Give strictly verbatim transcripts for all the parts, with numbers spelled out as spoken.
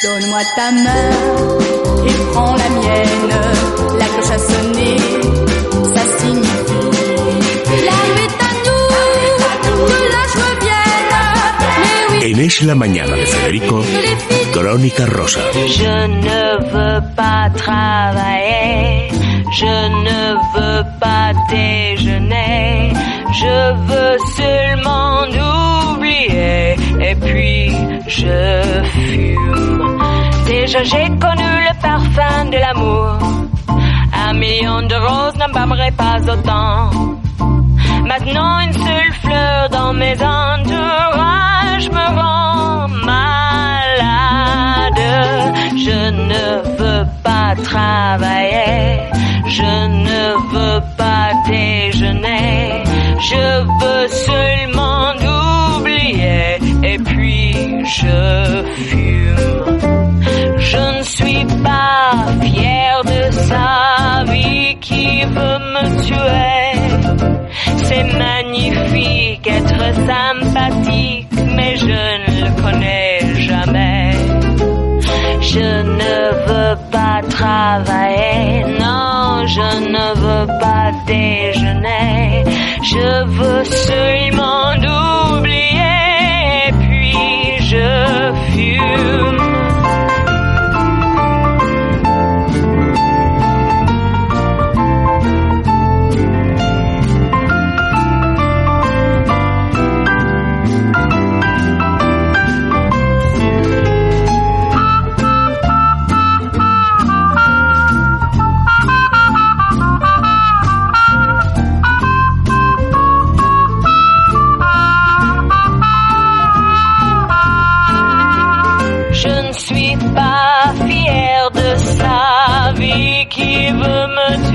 Donne-moi ta main et prends la mienne. La cloche a sonné, ça signifie la nuit est à nous, que la joie vienne. Mais oui. En Es la Mañana de Federico, Crónica Rosa. Je ne veux pas travailler, je ne veux pas déjeuner, je veux seulement oublier et puis je fume. Déjà j'ai connu le parfum de l'amour, un million de roses n'embaumerait pas autant. Maintenant une seule fleur dans mes entourages me rend malade. Je ne veux pas travailler, je ne veux pas déjeuner, je veux seulement oublier et puis je fume. Je ne suis pas fière de sa vie qui veut me tuer. C'est magnifique être sympathique, mais je ne le connais jamais. Je ne veux pas travailler, non, je ne veux pas déjeuner. Je veux seulement oublier, puis je fume. Qui veut me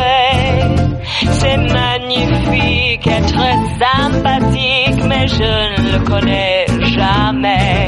tuer. C'est magnifique être sympathique, mais je ne le connais jamais.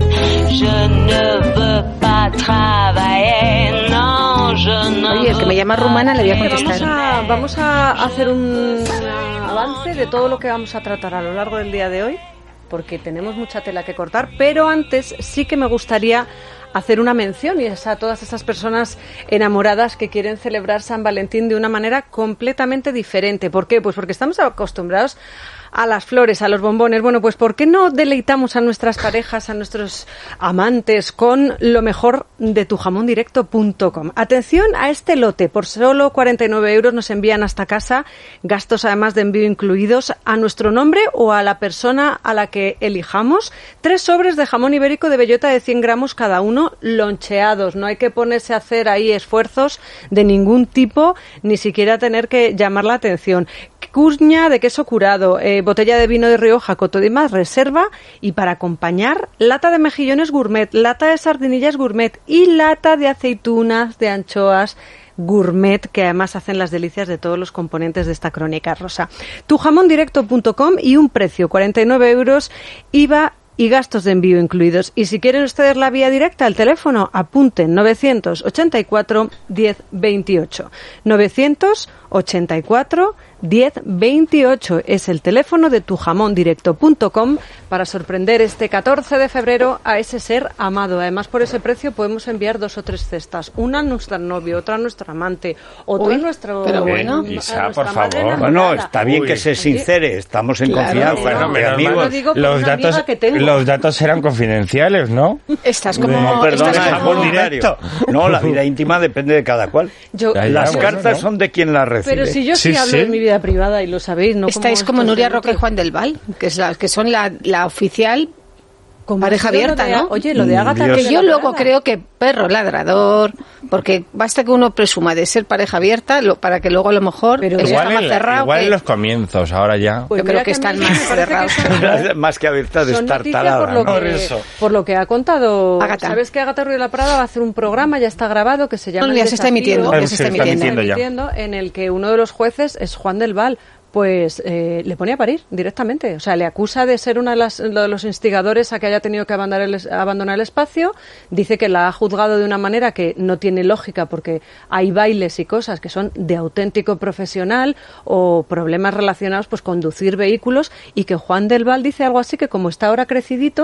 Je ne veux pas travailler, non, je ne. Oye, el que me llama rumana le voy a contestar. Vamos a, vamos a hacer un avance de todo lo que vamos a tratar a lo largo del día de hoy, porque tenemos mucha tela que cortar, pero antes sí que me gustaría hacer una mención y es a todas esas personas enamoradas que quieren celebrar San Valentín de una manera completamente diferente. ¿Por qué? Pues porque estamos acostumbrados a las flores, a los bombones. Bueno, pues ¿por qué no deleitamos a nuestras parejas, a nuestros amantes con lo mejor de tu jamón directo punto com? Atención a este lote, por solo cuarenta y nueve euros nos envían hasta casa, gastos además de envío incluidos, a nuestro nombre o a la persona a la que elijamos, tres sobres de jamón ibérico de bellota de cien gramos cada uno, loncheados. No hay que ponerse a hacer ahí esfuerzos de ningún tipo, ni siquiera tener que llamar la atención. Cuña de queso curado, eh, botella de vino de Rioja, Coto de Más, reserva, y para acompañar, lata de mejillones gourmet, lata de sardinillas gourmet y lata de aceitunas, de anchoas gourmet, que además hacen las delicias de todos los componentes de esta crónica rosa. tu jamón directo punto com y un precio, cuarenta y nueve euros, I V A y gastos de envío incluidos. Y si quieren ustedes la vía directa, el teléfono, apunten novecientos ochenta y cuatro diez veintiocho. novecientos ochenta y cuatro diez veintiocho es el teléfono de tu jamón directo punto com para sorprender este catorce de febrero a ese ser amado. Además, por ese precio podemos enviar dos o tres cestas. Una a nuestro novio, otra a nuestro amante, otra a nuestro... Pero bueno, Isa, por favor. Bueno, está bien Uy. que se sincere, estamos en claro, confianza. Bueno, pero amigos, no los, datos, los datos eran confidenciales, ¿no? Estás como... No, perdona, estás como jamón directo. No, la vida íntima depende de cada cual. Yo, ya, ya, Las bueno, cartas ¿no? son de quien las recibe. Pero si yo sí, sí hablo sí. de mi vida privada y lo sabéis, ¿no? Estáis como, como Nuria Roca y Juan del Val, que, es la, que son la, la oficial con pareja abierta, de, ¿no? Oye, lo de Ágata... Que yo luego creo que perro ladrador, porque basta que uno presuma de ser pareja abierta lo, para que luego a lo mejor... Pero igual en, cerrado igual que... en los comienzos, ahora ya... Pues yo creo que, que están más cerrados. Que más que abierta de estar talada, por lo, ¿no? que, eso. por lo que ha contado... Ágata. ¿Sabes que Ágata Ruiz de la Prada va a hacer un programa, ya está grabado, que se llama... No, ya se está emitiendo, ya se está emitiendo. Se está emitiendo, en el que uno de los jueces es Juan del Val. Pues eh, le pone a parir directamente. O sea, le acusa de ser uno de, las, de los instigadores a que haya tenido que abandonar el, abandonar el espacio. Dice que la ha juzgado de una manera que no tiene lógica porque hay bailes y cosas que son de auténtico profesional o problemas relacionados pues conducir vehículos, y que Juan del Val dice algo así que como está ahora crecidito,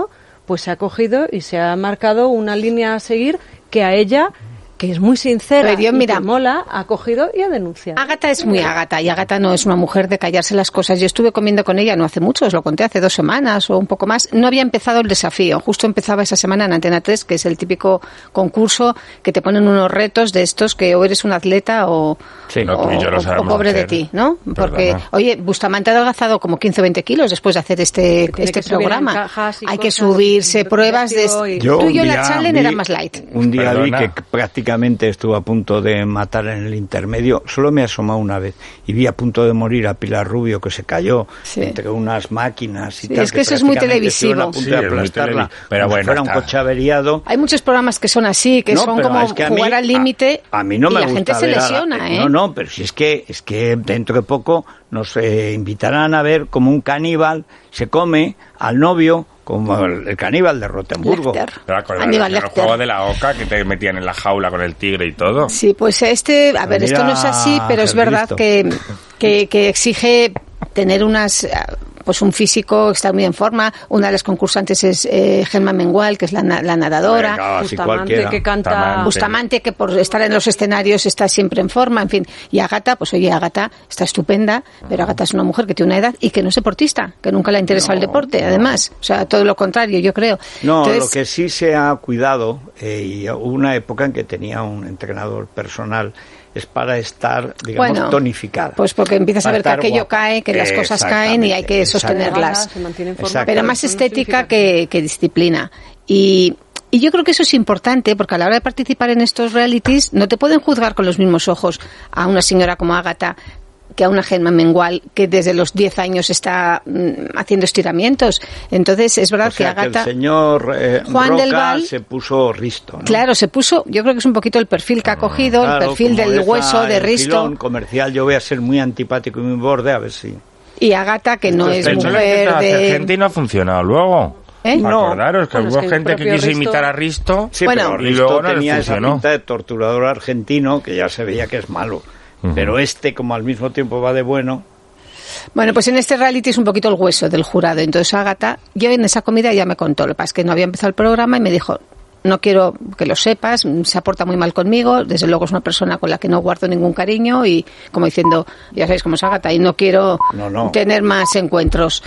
pues se ha cogido y se ha marcado una línea a seguir que a ella, que es muy sincera yo, y mira, que mola, ha cogido y ha denunciado. Ágata es muy Ágata, y Ágata no es una mujer de callarse las cosas. Yo estuve comiendo con ella no hace mucho, os lo conté, hace dos semanas o un poco más. No había empezado el desafío, justo empezaba esa semana en Antena tres, que es el típico concurso que te ponen unos retos de estos que o eres un atleta o, sí, no, o, y yo lo o pobre de ti, ¿no? Porque, Perdona. oye, Bustamante ha adelgazado como quince o veinte kilos después de hacer este, este programa. Hay que subirse pruebas de... Y... Yo Tú y yo la día, challenge vi, era más light. Un día Perdona. vi que prácticamente estuvo a punto de matar en el intermedio, solo me he asomado una vez y vi a punto de morir a Pilar Rubio, que se cayó sí. entre unas máquinas y sí, tal. Es que, que eso es muy televisivo. A punto sí, de aplastarla, pero bueno, fuera un coche averiado. Hay muchos programas que son así, que no, son como es que jugar mí, al límite a, a mí no me y la gusta gente se lesiona, la, ¿eh? No, no, pero si es que, es que dentro de poco nos eh, invitarán a ver como un caníbal se come al novio, como el, el caníbal de Rotemburgo. Aníbal Lecter. El juego de la oca que te metían en la jaula con el tigre y todo. Sí, pues este, a ver, esto no es así, pero es verdad que, que, que exige tener unas... pues un físico, está muy en forma. Una de las concursantes es eh, Gemma Mengual, que es la, la nadadora. Venga, Bustamante, que canta... Bustamante. Bustamante, que por estar en los escenarios está siempre en forma, en fin. Y Ágata, pues oye, Ágata está estupenda, pero Ágata es una mujer que tiene una edad y que no es deportista, que nunca le ha interesado no, el deporte, no. además. O sea, todo lo contrario, yo creo. No, Entonces, lo que sí se ha cuidado, eh, y hubo una época en que tenía un entrenador personal, es para estar, digamos, bueno, tonificada. Pues porque empiezas a ver que aquello guapa. cae, que las cosas caen y hay que sostenerlas. Pero más estética que, que disciplina. Y, y yo creo que eso es importante, porque a la hora de participar en estos realities no te pueden juzgar con los mismos ojos a una señora como Ágata que a una Gemma Mengual que desde los diez años está mm, haciendo estiramientos. Entonces es verdad o sea, que Ágata... Que el señor eh, Juan Roca del Val se puso risto, ¿no? Claro, se puso, yo creo que es un poquito el perfil que ha cogido, claro, el perfil del hueso, de risto. Comercial, yo voy a ser muy antipático y muy borde, a ver si... Y Ágata, que no es mujer de... gente y no ha funcionado luego. ¿Eh? No, acordaros que bueno, hubo es que gente que quiso Risto... imitar a Risto, sí, bueno, pero y Risto luego no tenía esa funcionó. pinta de torturador argentino que ya se veía que es malo. Uh-huh. Pero este, como al mismo tiempo va de bueno... Bueno, pues en este reality es un poquito el hueso del jurado. Entonces Ágata, yo en esa comida ya me contó, lo que pasa es que no había empezado el programa y me dijo, no quiero que lo sepas, se aporta muy mal conmigo, desde luego es una persona con la que no guardo ningún cariño y como diciendo, ya sabéis cómo es Ágata, y no quiero no, no. tener más encuentros.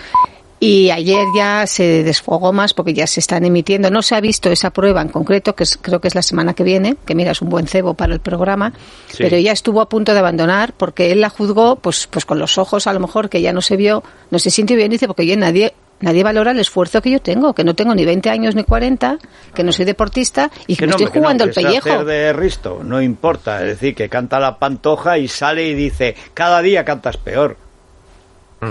Y ayer ya se desfogó más porque ya se están emitiendo. No se ha visto esa prueba en concreto, que es, creo que es la semana que viene, que mira, es un buen cebo para el programa, sí. Pero ya estuvo a punto de abandonar porque él la juzgó pues pues con los ojos a lo mejor que ya no se vio, no se sintió bien, dice, porque oye, nadie... Nadie valora el esfuerzo que yo tengo, que no tengo ni veinte años ni cuarenta, que no soy deportista y que, que me no, estoy jugando que no, que el pellejo. Hacer de Risto, no importa, es decir, que canta la Pantoja y sale y dice, cada día cantas peor. Mm.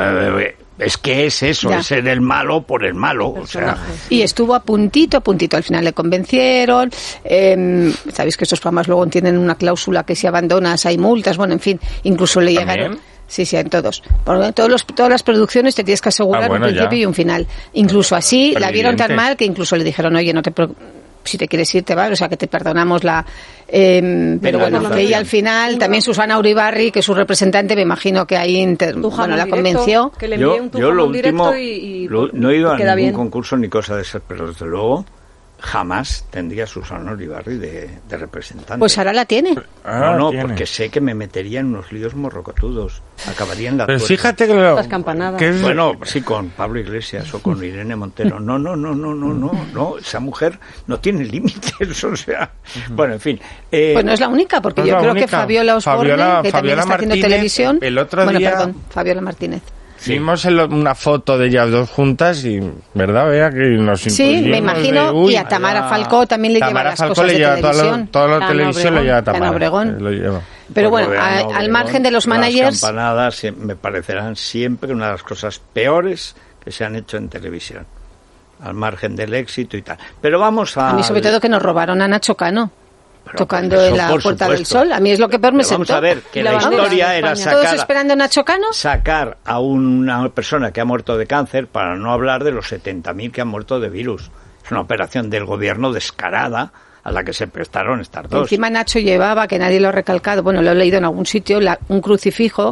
Es que es eso, ya. Es ser el malo por el malo. O sea. Y estuvo a puntito, a puntito. Al final le convencieron. Eh, Sabéis que estos programas luego tienen una cláusula que si abandonas hay multas. Bueno, en fin, incluso le ¿También? llegaron... Sí, sí, en todos. Porque todos los, todas las producciones te tienes que asegurar ah, bueno, un principio ya. Y un final. Incluso así, pero la vieron evidente. Tan mal que incluso le dijeron, oye, no te preocupes. Si te quieres ir, te vas, o sea, que te perdonamos la... Eh, pero bueno, que ella al final, también Susana Uribarri, que es su representante, me imagino que ahí inter, bueno, la convenció. Que le envíe un yo lo último, y, y lo, no he ido a ningún bien. concurso ni cosa de esas, pero desde luego jamás tendría Susana Uribarri de, de representante. Pues ahora la tiene. Ah, no, no, tiene. Porque sé que me metería en unos líos morrocotudos. Acabaría en la Pero tuerca. fíjate que lo... Las campanadas. Que es... Bueno, sí, con Pablo Iglesias o con Irene Montero. No, no, no, no, no, no, no. Esa mujer no tiene límites, o sea... Uh-huh. Bueno, en fin. Eh, pues no es la única, porque no yo creo única. Que Fabiola Osborne, Fabiola, Fabiola que también está Martínez, haciendo televisión... El otro bueno, día... perdón, Fabiola Martínez. Sí. Vimos el, una foto de ellas dos juntas y, ¿verdad, Bea? Que nos sí, me imagino, de, uy, y a Tamara allá, Falcó también le Tamara lleva las Falcó cosas le de lleva televisión. Toda la, toda la televisión le lleva Tamara. Obregón. Lo lleva. Pero pues bueno, a, Obregón, al margen de los managers... Las campanadas me parecerán siempre una de las cosas peores que se han hecho en televisión. Al margen del éxito y tal. Pero vamos a... A mí sobre todo que nos robaron a Nacho Cano. Pero tocando en la Puerta supuesto. Del Sol. A mí es lo que peor me Pero sentó. Vamos a ver, que la, la historia era sacar... ¿Todos esperando a Nacho Cano? Sacar a una persona que ha muerto de cáncer, para no hablar de los setenta mil que han muerto de virus. Es una operación del gobierno descarada a la que se prestaron estas dos. Encima Nacho llevaba, que nadie lo ha recalcado, bueno, lo he leído en algún sitio, la, un crucifijo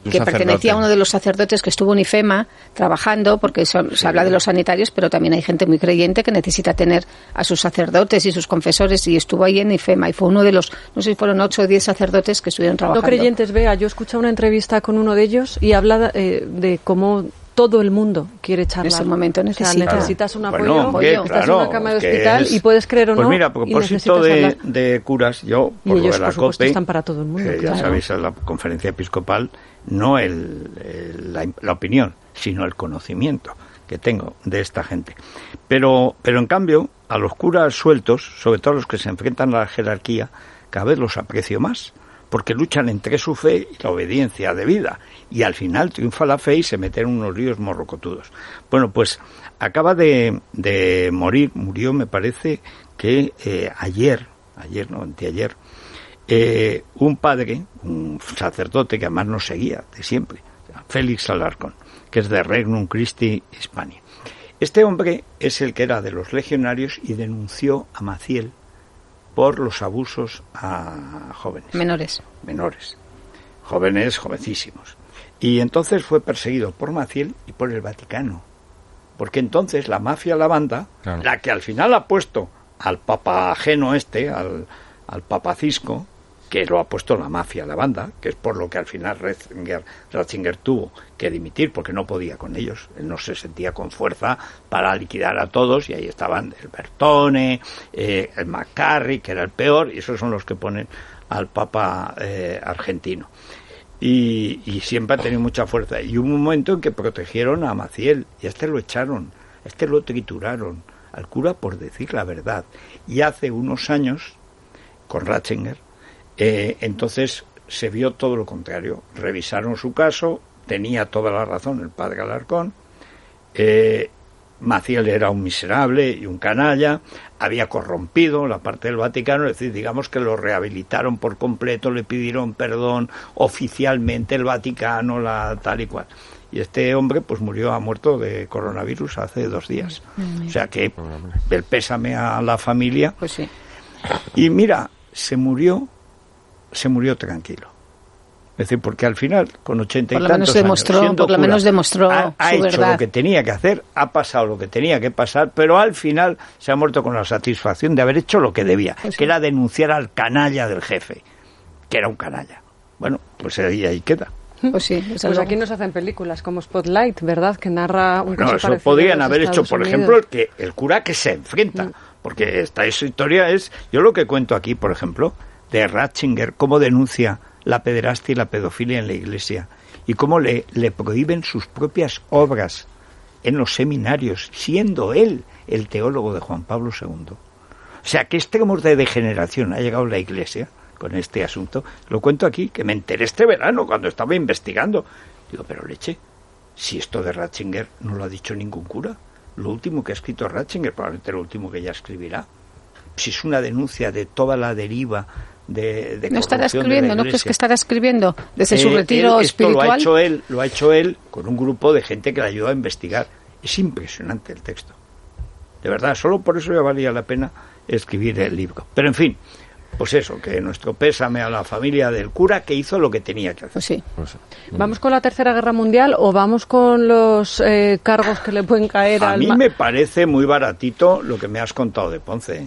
que pertenecía a uno de los sacerdotes que estuvo en IFEMA trabajando, porque son, sí. se habla de los sanitarios, pero también hay gente muy creyente que necesita tener a sus sacerdotes y sus confesores, y estuvo ahí en IFEMA y fue uno de los, no sé si fueron ocho o diez sacerdotes que estuvieron trabajando. No creyentes, vea, yo he escuchado una entrevista con uno de ellos y habla eh, de cómo todo el mundo quiere charlar. En ese momento necesita. O sea, necesitas un apoyo, bueno, hombre, estás claro, en una cama de hospital es... y puedes creer o no. Pues mira, a propósito de, de curas, yo, por y ellos, lo de la por supuesto, COPE, están para todo el mundo. Que claro. ya sabéis, en la conferencia episcopal, no el, el, la, la opinión, sino el conocimiento que tengo de esta gente. Pero, pero en cambio, a los curas sueltos, sobre todo los que se enfrentan a la jerarquía, cada vez los aprecio más, porque luchan entre su fe y la obediencia debida, y al final triunfa la fe y se meten en unos líos morrocotudos. Bueno, pues acaba de, de morir, murió me parece que eh, ayer, ayer no, anteayer, eh, un padre, un sacerdote que además nos seguía de siempre, Félix Alarcón, que es de Regnum Christi Hispania. Este hombre es el que era de los legionarios y denunció a Maciel por los abusos a jóvenes. Menores. Menores. Jóvenes, jovencísimos. Y entonces fue perseguido por Maciel y por el Vaticano. Porque entonces la mafia lavanda, claro. la que al final ha puesto al papa ajeno este, al, al papa Cisco, que lo ha puesto la mafia lavanda, que es por lo que al final Ratzinger, Ratzinger tuvo que dimitir, porque no podía con ellos. Él no se sentía con fuerza para liquidar a todos, y ahí estaban el Bertone, eh, el McCarry, que era el peor, y esos son los que ponen al papa eh, argentino. Y, y siempre ha tenido mucha fuerza. Y hubo un momento en que protegieron a Maciel, y a este lo echaron, a este lo trituraron, al cura por decir la verdad. Y hace unos años, con Ratzinger, eh, entonces se vio todo lo contrario. Revisaron su caso, tenía toda la razón el padre Alarcón, eh, Maciel era un miserable y un canalla, había corrompido la parte del Vaticano, es decir, digamos que lo rehabilitaron por completo, le pidieron perdón oficialmente el Vaticano, la tal y cual. Y este hombre pues murió, ha muerto de coronavirus hace dos días. O sea que el pésame a la familia. Pues sí. Y mira, se murió, se murió tranquilo. Es decir, porque al final, con ochenta y tantos años, siendo por lo menos demostró ha, ha su hecho verdad. Lo que tenía que hacer, ha pasado lo que tenía que pasar, pero al final se ha muerto con la satisfacción de haber hecho lo que debía, pues que sí. era denunciar al canalla del jefe, que era un canalla. Bueno, pues ahí, ahí queda. Pues sí, pues aquí nos hacen películas como Spotlight, ¿verdad? Que narra un bueno, caso eso podrían haber Estados hecho, por Unidos. ejemplo, el que el cura que se enfrenta, mm. porque esta esa historia es, yo lo que cuento aquí, por ejemplo, de Ratzinger, cómo denuncia la pederastia y la pedofilia en la Iglesia, y cómo le, le prohíben sus propias obras en los seminarios, siendo él el teólogo de Juan Pablo segundo. O sea, qué extremos de degeneración ha llegado la Iglesia con este asunto. Lo cuento aquí, que me enteré este verano cuando estaba investigando. Digo, pero leche, si esto de Ratzinger no lo ha dicho ningún cura, lo último que ha escrito Ratzinger, probablemente lo último que ya escribirá, si es una denuncia de toda la deriva de, de no estará escribiendo, ¿no crees que estará escribiendo desde eh, su retiro él, espiritual? Esto lo ha hecho él, lo ha hecho él con un grupo de gente que le ayudó a investigar. Es impresionante el texto. De verdad, solo por eso ya valía la pena escribir el libro. Pero en fin, pues eso, que nuestro pésame a la familia del cura que hizo lo que tenía que hacer. Pues sí. ¿Vamos con la Tercera Guerra Mundial o vamos con los eh, cargos que le pueden caer a al... A mí me parece muy baratito lo que me has contado de Ponce.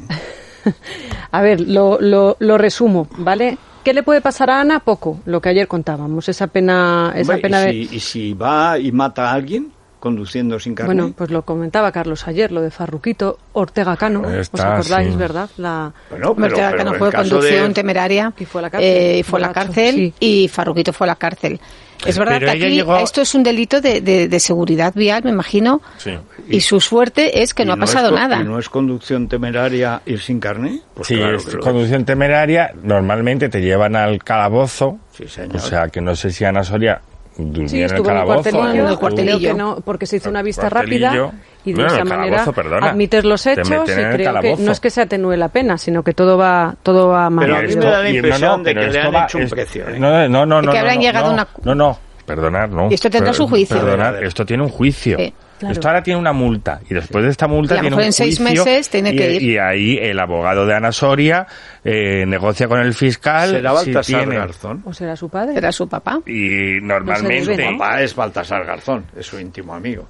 A ver, lo, lo, lo resumo, ¿vale? ¿Qué le puede pasar a Ana? Poco, lo que ayer contábamos, esa pena, esa Hombre, pena ¿y, de... si, ¿Y si va y mata a alguien conduciendo sin carnet? Bueno, pues lo comentaba Carlos ayer, lo de Farruquito, Ortega Cano, Está, ¿os acordáis, sí. verdad? La... Bueno, pero, Ortega pero Cano en fue conducción de... temeraria y fue a la cárcel, eh, fue a la borracho, cárcel sí. y Farruquito fue a la cárcel. Es verdad Pero que ella aquí llegó... esto es un delito de, de, de seguridad vial, me imagino, Sí. y, y su suerte es que no ha pasado es, nada. ¿Y no es conducción temeraria ir sin carnet? Pues sí, claro es que lo conducción es. temeraria, normalmente te llevan al calabozo, Sí, señor. o sea que no sé si Ana Soria durmió Sí, en el estuvo en el calabozo. cuartelillo, en el cuartelillo. creo que no, porque se hizo una vista rápida Cuartelillo. y de Bueno, esa el manera calabozo, perdona. admites los Te hechos meten y en el creo que calabozo. no es que se atenúe la pena, sino que todo va todo va mal. Pero a mí esto- me da la y- no, impresión no, de pero que le esto han va- hecho un es- precio, ¿eh? No, no, no, De no. que habrán no, llegado no, una- No, no, perdonar, no. Y esto tendrá Per- su juicio. Perdonar, esto tiene un juicio. Sí. Claro. Esto ahora tiene una multa y después de esta multa y tiene un en juicio seis meses tiene y, que ir. y ahí el abogado de Ana Soria eh, negocia con el fiscal. ¿Será Baltasar si tiene... Garzón? ¿O será su padre? ¿Será su papá? Y normalmente... Su papá es Baltasar Garzón, es su íntimo amigo.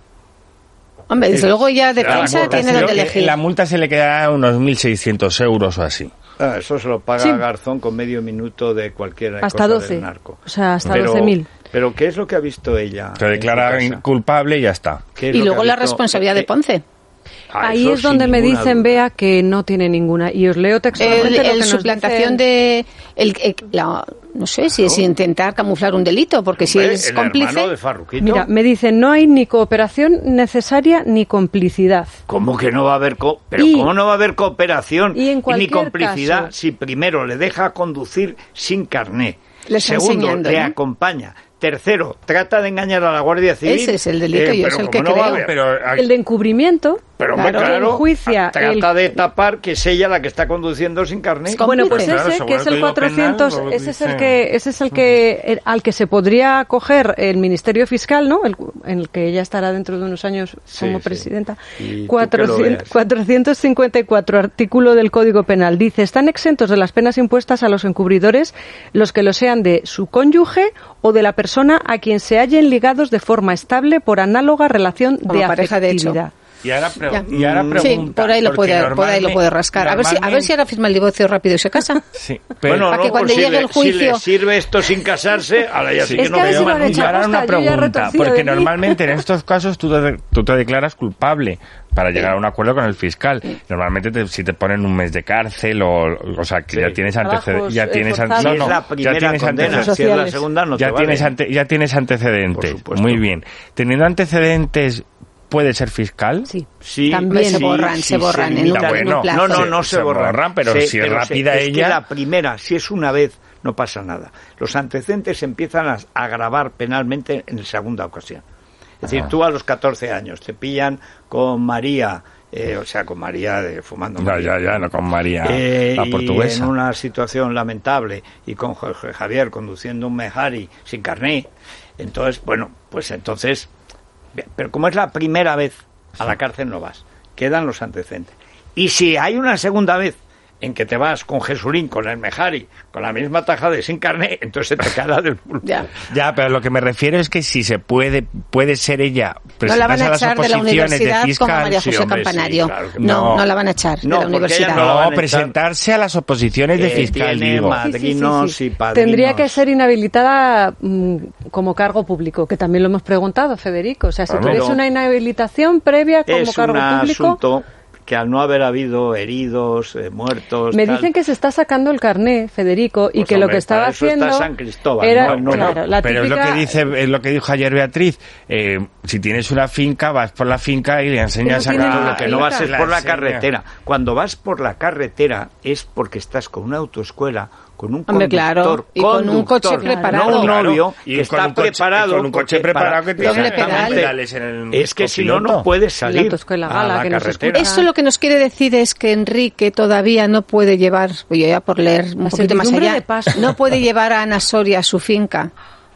Hombre, desde luego ya defensa tiene donde elegir. La multa se le quedará unos mil seiscientos euros o así. Ah, eso se lo paga sí. Garzón con medio minuto de cualquier hasta cosa doce. Del narco. O sea, hasta pero, doce mil. Pero ¿qué es lo que ha visto ella? Se declara inculpable y ya está. Y luego la responsabilidad de Ponce. Ah, Ahí es donde me dicen, duda. Bea, que no tiene ninguna. Y os leo textualmente el, lo que el nos suplantación dice... de... El, el, la, no sé si es intentar camuflar un delito, porque Hombre, si es el cómplice... De Farruquito. Mira, me dicen, no hay ni cooperación necesaria ni complicidad. ¿Cómo que no va a haber... Co pero y, ¿cómo no va a haber cooperación y, en ni complicidad caso, si primero le deja conducir sin carné? Le Segundo, le ¿no? acompaña. Tercero, trata de engañar a la Guardia Civil. Ese es el delito eh, y es el que no creo. Pero, el de encubrimiento. Pero claro, claro enjuicia trata el... de tapar que es ella la que está conduciendo sin carnet. Bueno, pues ese, claro, que es el cuatrocientos, penal, ese es el que, ese es el que, el, al que se podría acoger el Ministerio Fiscal, ¿no? El, en el que ella estará dentro de unos años como sí, presidenta. Sí. cuatrocientos, cuatrocientos cincuenta y cuatro, artículo del Código Penal, dice: están exentos de las penas impuestas a los encubridores los que lo sean de su cónyuge o de la persona a quien se hallen ligados de forma estable por análoga relación como de afectividad. Y ahora, pre y ahora pregunta, sí, por ahí lo puede, por ahí lo puede rascar. A ver si, a ver si ahora firma el divorcio rápido y se casa. Sí, pero bueno, para no, que cuando si llegue le, el juicio si le sirve esto sin casarse, ahora ya sí, sí es que, que no me veo más. Y ahora una pregunta, porque normalmente en estos casos tú te, tú te declaras culpable para llegar a un acuerdo con el fiscal. Sí. Normalmente te, si te ponen un mes de cárcel o, o sea, que sí. ya tienes antecedentes, ya tienes no, no, es la primera ya tienes condena, si es la segunda no ya te tienes vale. ante, ya tienes antecedentes. Muy bien. Teniendo antecedentes, ¿puede ser fiscal? Sí. Sí, también sí, se borran, sí, se borran sí, en, un, bueno, en un plazo. No, no, no se, se borran, borran, pero se, si es pero rápida se, ella... Es que la primera, si es una vez, no pasa nada. Los antecedentes se empiezan a agravar penalmente en la segunda ocasión. Es decir, ah. tú a los catorce años te pillan con María... Eh, o sea, con María de fumando María. Ya, ya, ya, no con María, eh, la portuguesa. Y en una situación lamentable y con Jorge Javier conduciendo un Mejari sin carné. Entonces, bueno, pues entonces... Pero como es la primera vez, a la cárcel no vas. Quedan los antecedentes. Y si hay una segunda vez en que te vas con Jesulín, con el Mejari, con la misma taja de sin carné, entonces te caerá del pulpo. Ya. ya, pero lo que me refiero es que si se puede, puede ser ella no la van a echar de la universidad de fiscal, como María José sí, hombre, Campanario. Sí, claro no, no, no la van a echar no, de la universidad. No, no presentarse a las oposiciones de fiscal, tiene digo. madrinos sí, sí, sí. y padrinos. Tendría que ser inhabilitada mmm, como cargo público, que también lo hemos preguntado, Federico. O sea, si bueno, tuviese una inhabilitación previa como es cargo un público... Asunto que al no haber habido heridos, eh, muertos... Me tal, dicen que se está sacando el carné, Federico, y pues que hombre, lo que estaba para eso haciendo... está San Cristóbal, era, no, no, claro, la pero típica... es lo que dice, es lo que dijo ayer Beatriz. Eh, si tienes una finca, vas por la finca y le enseñas a... No, lo que no vas es por la enseña. carretera. Cuando vas por la carretera es porque estás con una autoescuela, con un Hombre, conductor, claro, y con un coche preparado. no un novio y que está un coche, preparado, con un coche preparado que tiene tiene pedales en el es que si no no puedes salir a la que carretera. Eso lo que nos quiere decir es que Enrique todavía no puede llevar, voy ya por leer un la poquito más allá, de paso. no puede llevar a Ana Soria a su finca.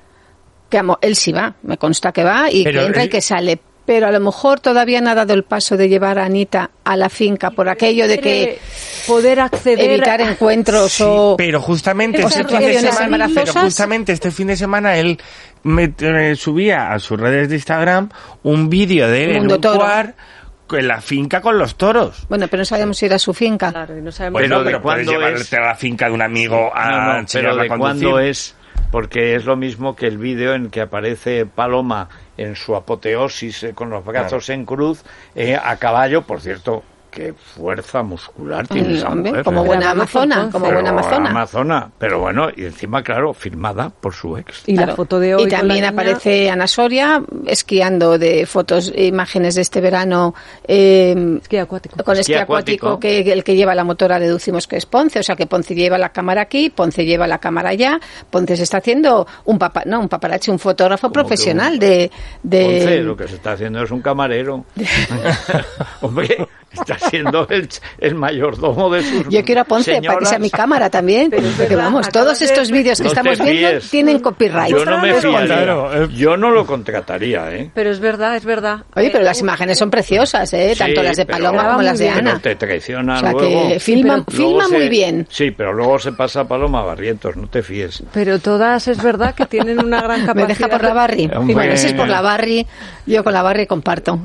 Que él sí va, me consta que va y pero que entra él... y que sale. Pero a lo mejor todavía no ha dado el paso de llevar a Anita a la finca por aquello de que poder acceder evitar a... encuentros sí, o pero justamente o este fin de semana, pero justamente este fin de semana él me, me subía a sus redes de Instagram un vídeo de él en un cuar en la finca con los toros. Bueno, pero no sabemos si era su finca. Claro, y no sabemos bueno, pero, pero de puedes llevarte es... a la finca de un amigo a no, no, enseñarla pero a de conducir. cuándo es, porque es lo mismo que el vídeo en que aparece Paloma en su apoteosis eh, con los brazos claro. en cruz eh, a caballo, por cierto, qué fuerza muscular tiene esa hombre, mujer. como ¿eh? buena amazona, como pero buena amazona. amazona. Pero bueno, y encima, claro, filmada por su ex. Y claro. la foto de hoy. Y también aparece Ana Soria esquiando de fotos, imágenes de este verano. Eh, esquí acuático. Con esquí, esquí acuático, acuático, que el que lleva la motora deducimos que es Ponce. O sea que Ponce lleva la cámara aquí, Ponce lleva la cámara allá. Ponce se está haciendo un papa, no, un paparazzi, un fotógrafo profesional un... de, de. Ponce, lo que se está haciendo es un camarero. Hombre. Está siendo el, el mayordomo de sus Yo quiero a Ponce señoras. para que sea mi cámara también. Pero porque vamos, todos estos vídeos que no estamos viendo fíes. tienen copyright. Yo no me fiaría. Claro. Yo no lo contrataría, ¿eh? Pero es verdad, es verdad. Oye, pero las imágenes son preciosas, ¿eh? Sí, Tanto las de Paloma pero- como las de pero Ana. te traiciona O sea, luego. que filma, pero filma Luego muy se- bien. Sí, pero luego se pasa a Paloma Barrientos, no te fíes. Pero todas es verdad que tienen una gran capacidad. Me deja por la Barry. Hombre. Bueno, si es por la Barry, yo con la Barry comparto.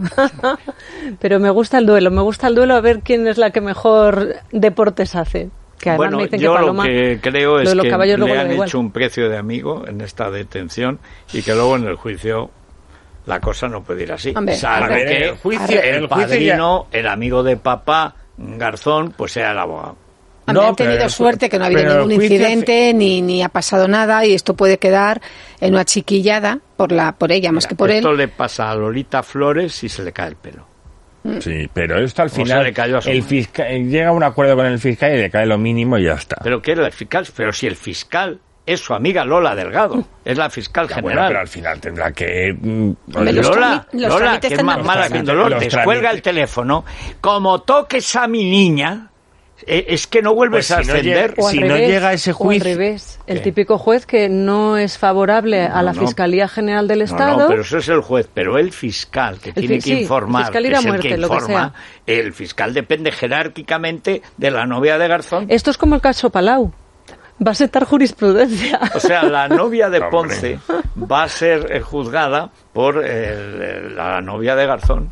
Pero me gusta el duelo, me gusta el duelo a ver quién es la que mejor deportes hace. Que además Bueno, me dicen yo que Paloma, lo que creo lo es de los que caballos luego le le da han igual. hecho un precio de amigo en esta detención y que luego en el juicio la cosa no puede ir así. Hombre, Salvo a ver, que el juicio- el, el juicio ya- padrino, el amigo de papá, Garzón, pues sea el abogado. Hombre, No, han tenido pero- suerte que no ha habido pero el ningún juicio incidente ni, ni ha pasado nada y esto puede quedar en una chiquillada por la por ella más que por Esto él. le pasa a Lolita Flores y se le cae el pelo. Sí, pero esto al sea, final le cayó a su el mano. fiscal llega a un acuerdo con el fiscal y le cae lo mínimo y ya está. ¿Pero qué era el fiscal? Pero si el fiscal es su amiga Lola Delgado, es la fiscal Ya, bueno, general. pero al final tendrá que mm, Hombre, los Lola, trami- los Lola, trámites que es están más mal. mala Los que un trámites- dolor, los descuelga trámites. el teléfono, como toques a mi niña, eh, es que no vuelves Pues a si no ascender. llega- O al si no revés, llega ese o al juicio- revés, el ¿Qué? típico juez que no es favorable a la No, no. Fiscalía General del No, Estado. no, pero eso es el juez, pero el fiscal que El tiene fi- que sí, informar, fiscal que ir a es el muerte, que lo que informa, el fiscal depende jerárquicamente de la novia de Garzón. Esto es como el caso Palau. Va a sentar jurisprudencia. O sea, la novia de Hombre. Ponce va a ser eh, juzgada por el- el- la novia de Garzón.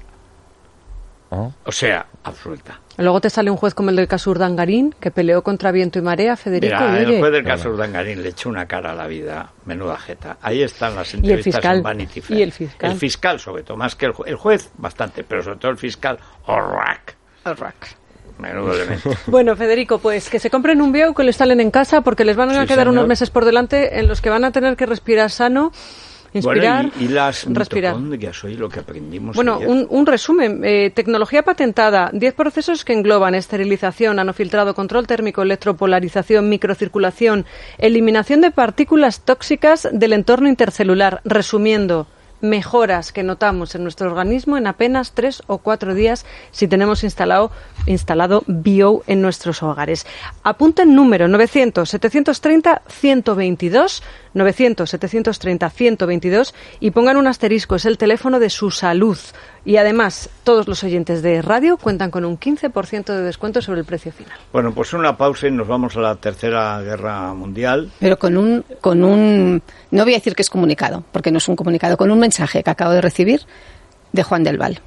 ¿Oh? O sea, absuelta. Luego te sale un juez como el del caso Urdangarín, que peleó contra viento y marea, Federico. Mira, y el oye, juez del caso Urdangarín le echó una cara a la vida, menuda jeta. Ahí están las entrevistas fiscal? en Vanity Fair. ¿Y el fiscal? El fiscal, sobre todo, más que el juez. El juez, bastante, pero sobre todo el fiscal, ¡orrac! Menudo elemento. Bueno, Federico, pues que se compren un Biau, que lo instalen en casa, porque les van a Sí, quedar señor. unos meses por delante en los que van a tener que respirar sano, inspirar, Bueno, y, y las respirar. mitocondrias, oye, lo que aprendimos Bueno, ayer. un, un resumen. Eh, tecnología patentada. diez procesos que engloban esterilización, nanofiltrado, control térmico, electropolarización, microcirculación, eliminación de partículas tóxicas del entorno intercelular. Resumiendo, mejoras que notamos en nuestro organismo en apenas tres o cuatro días si tenemos instalado, instalado Bio en nuestros hogares. Apunten número novecientos, setecientos treinta, ciento veintidós, novecientos, setecientos treinta, ciento veintidós y pongan un asterisco, es el teléfono de su salud. Y además, todos los oyentes de radio cuentan con un quince por ciento de descuento sobre el precio final. Bueno, pues una pausa y nos vamos a la Tercera Guerra Mundial. Pero con un, con un, no voy a decir que es comunicado, porque no es un comunicado, con un mensaje que acabo de recibir de Juan del Val.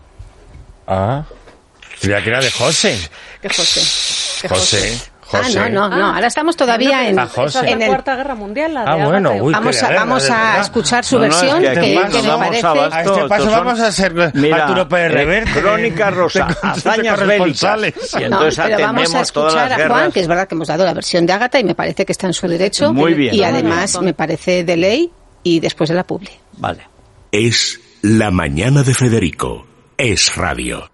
Ah, ya que era de José. ¿Qué José? ¿Qué José. Ah, José. no, no, no, ahora estamos todavía en, Ah, José. Esa es en la el... Cuarta Guerra Mundial, la de Ah, Agatha bueno, y- uy, Vamos qué a, de vamos verdad, de a verdad. escuchar su No, no, es versión, que que, aquí que nos me vamos parece... a bas- A Esto- este paso estos son- vamos a ser Mira, Arturo Pérez eh, Reverte. Crónica Rosa, De- de hazañas bélicas. corresponsales. Y No, entonces pero vamos a atendemos todas escuchar las a Juan, guerras. que es verdad que hemos dado la versión de Ágata y me parece que está en su derecho. Muy bien. Y además me parece de ley y después de la publi. Vale. Es La Mañana de Federico. Es Radio.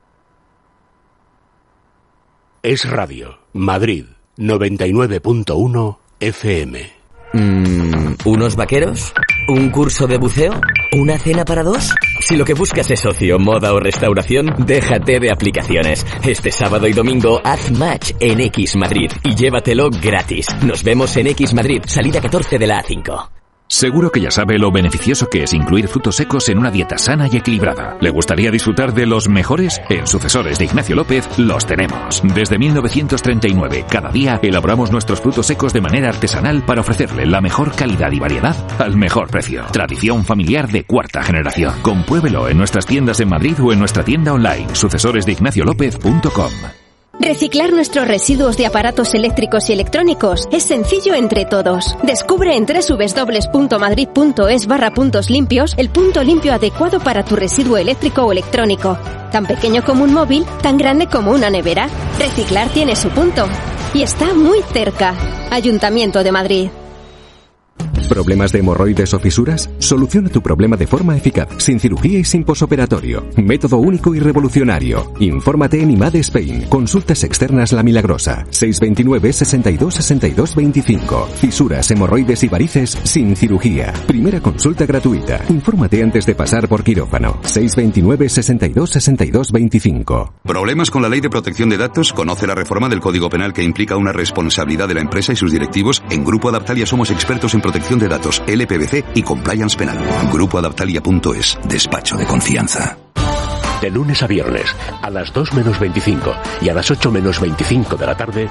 Es Radio. Madrid, noventa y nueve punto uno F M. Mm, ¿Unos vaqueros? ¿Un curso de buceo? ¿Una cena para dos? Si lo que buscas es ocio, moda o restauración, déjate de aplicaciones. Este sábado y domingo haz match en X Madrid y llévatelo gratis. Nos vemos en X Madrid, salida catorce de la A cinco. Seguro que ya sabe lo beneficioso que es incluir frutos secos en una dieta sana y equilibrada. ¿Le gustaría disfrutar de los mejores? En Sucesores de Ignacio López los tenemos. Desde mil novecientos treinta y nueve, cada día elaboramos nuestros frutos secos de manera artesanal para ofrecerle la mejor calidad y variedad al mejor precio. Tradición familiar de cuarta generación. Compruébelo en nuestras tiendas en Madrid o en nuestra tienda online sucesores de ignacio lópez punto com. Reciclar nuestros residuos de aparatos eléctricos y electrónicos es sencillo entre todos. Descubre en doble u doble u doble u punto madrid punto es barra puntos limpios el punto limpio adecuado para tu residuo eléctrico o electrónico. Tan pequeño como un móvil, tan grande como una nevera. Reciclar tiene su punto. Y está muy cerca. Ayuntamiento de Madrid. ¿Problemas de hemorroides o fisuras? Soluciona tu problema de forma eficaz, sin cirugía y sin posoperatorio. Método único y revolucionario. Infórmate en IMAD Spain. Consultas externas La Milagrosa. seis veintinueve, sesenta y dos, sesenta y dos veinticinco. Fisuras, hemorroides y varices sin cirugía. Primera consulta gratuita. Infórmate antes de pasar por quirófano. seis veintinueve, sesenta y dos, sesenta y dos veinticinco. ¿Problemas con la ley de protección de datos? Conoce la reforma del Código Penal que implica una responsabilidad de la empresa y sus directivos. En Grupo Adaptalia somos expertos en protección de datos, L P B C y compliance penal. Grupo Adaptalia punto es. Despacho de confianza. De lunes a viernes, a las dos menos veinticinco y a las ocho menos veinticinco de la tarde,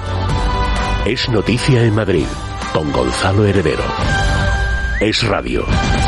Es Noticia en Madrid, con Gonzalo Heredero. Es Radio.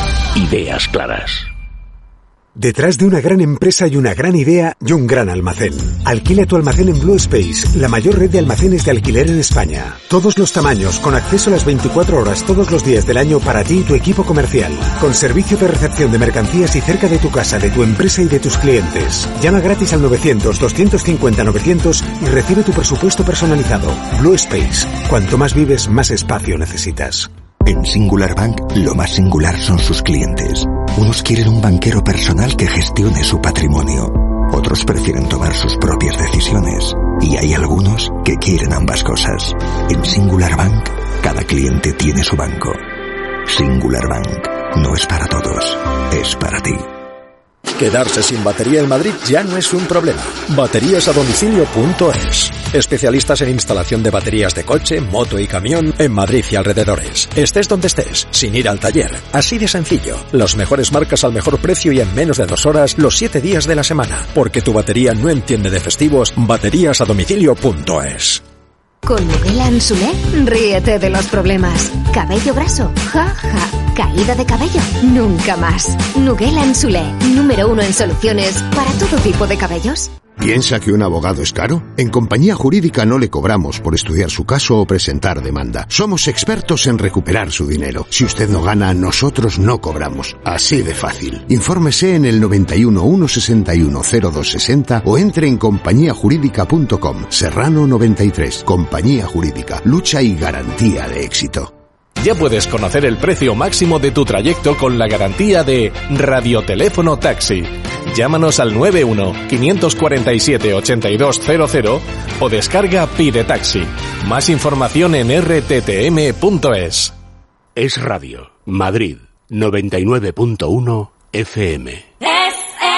Ideas claras. Detrás de una gran empresa hay una gran idea y un gran almacén. Alquila tu almacén en Blue Space, la mayor red de almacenes de alquiler en España. Todos los tamaños, con acceso a las veinticuatro horas todos los días del año para ti y tu equipo comercial. Con servicio de recepción de mercancías y cerca de tu casa, de tu empresa y de tus clientes. Llama gratis al novecientos, doscientos cincuenta, novecientos y recibe tu presupuesto personalizado. Blue Space. Cuanto más vives, más espacio necesitas. En Singular Bank, lo más singular son sus clientes. Unos quieren un banquero personal que gestione su patrimonio. Otros prefieren tomar sus propias decisiones. Y hay algunos que quieren ambas cosas. En Singular Bank, cada cliente tiene su banco. Singular Bank. No es para todos, es para ti. Quedarse sin batería en Madrid ya no es un problema. baterías a domicilio punto es. Especialistas en instalación de baterías de coche, moto y camión en Madrid y alrededores. Estés donde estés, sin ir al taller. Así de sencillo. Las mejores marcas al mejor precio y en menos de dos horas los siete días de la semana. Porque tu batería no entiende de festivos, baterías a domicilio punto es. Con Nuguela Ansulé, ríete de los problemas. Cabello graso, ja, ja. Caída de cabello, nunca más. Nuguela Ansulé, número uno en soluciones para todo tipo de cabellos. ¿Piensa que un abogado es caro? En Compañía Jurídica no le cobramos por estudiar su caso o presentar demanda. Somos expertos en recuperar su dinero. Si usted no gana, nosotros no cobramos. Así de fácil. Infórmese en el noventa y uno, ciento sesenta y uno, cero dos sesenta o entre en compañía jurídica punto com. Serrano noventa y tres. Compañía Jurídica. Lucha y garantía de éxito. Ya puedes conocer el precio máximo de tu trayecto con la garantía de Radioteléfono Taxi. Llámanos al nueve uno, cinco cuatro siete, ocho dos cero cero o descarga Pide Taxi. Más información en r t t m punto es. Es Radio, Madrid, noventa y nueve punto uno F M. Es,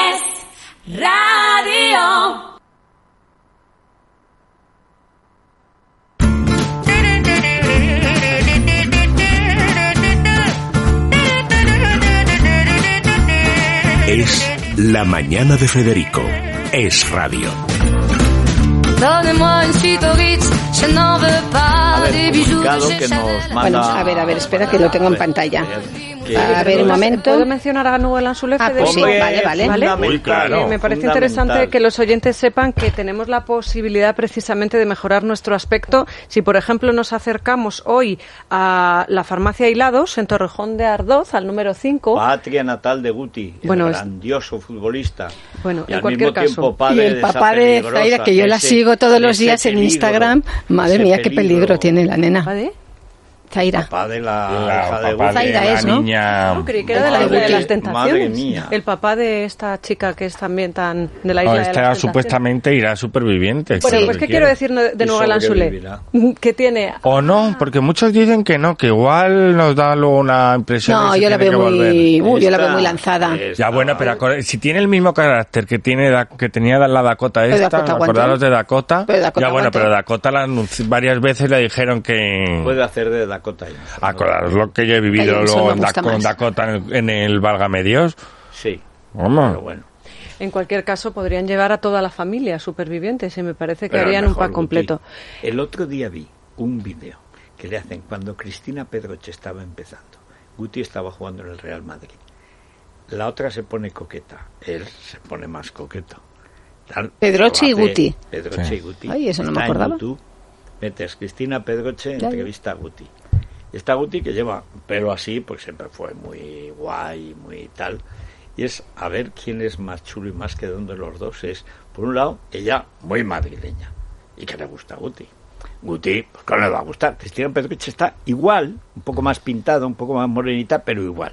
es Radio. Es La Mañana de Federico. Es Radio. Donnez-moi une suite au Ritz, je n'en veux pas des bijoux de chez Chanel. Bueno, a ver, a ver, espera que lo tengo en pantalla. A ver, un momento. ¿Puedo mencionar a Nuguela Ansulé? Ah, pues sí, vale, vale. ¿Vale? Muy claro, me parece interesante que los oyentes sepan que tenemos la posibilidad precisamente de mejorar nuestro aspecto. Si, por ejemplo, nos acercamos hoy a la farmacia Hilados, en Torrejón de Ardoz, al número cinco. Patria natal de Guti, el bueno, grandioso futbolista. Bueno, y en al cualquier mismo caso. tiempo padre y el papá de, de Zaira, que yo la ese, sigo todos los días en peligro, Instagram. Madre mía, qué peligro tiene la nena. ¿Vale? Zaira. Papá de la, la hija de papá Zaira de la es, ¿no? niña. No, creí que era de la Isla de las Tentaciones. Madre mía. El papá de esta chica que es también tan de la Isla No, de las esta Tentaciones. supuestamente irá superviviente. Bueno, pues ¿qué quiero decir de Nuguela Ansulé? Que tiene... O no, porque muchos dicen que no, que igual nos da luego una impresión. No, de que yo la tiene veo que muy, volver. uy, yo la veo muy lanzada. Ya bueno, pero acord- si tiene el mismo carácter que tiene Da- que tenía la Dakota Pero esta, Dakota aguanta. acordaros de Dakota. Pero Dakota ya bueno, aguanta. pero Dakota la anunci- varias veces le dijeron que Puede hacer de Dakota Johnson. acordaros lo que yo he vivido Ay, eso luego me en gusta Da- con más. Dakota en el, en el Válgame Dios. Sí. Vamos. Pero bueno. En cualquier caso, podrían llevar a toda la familia supervivientes y me parece que Pero harían un mejor, pack completo. Guti. El otro día vi un vídeo que le hacen cuando Cristina Pedroche estaba empezando. Guti estaba jugando en el Real Madrid. La otra se pone coqueta. Él se pone más coqueto. Tal, Pedroche y lo hace Guti. Pedroche Sí. y Guti. Ay, eso no me Está en acordaba. YouTube, metes Cristina Pedroche, Ya, ya. entrevista a Guti. Y está Guti que lleva pelo así, porque siempre fue muy guay, muy tal. Y es a ver quién es más chulo y más quedón de los dos. Es, por un lado, ella muy madrileña y que le gusta a Guti. Guti, pues claro, le va a gustar. Cristina Pedroche está igual, un poco más pintada, un poco más morenita, pero igual.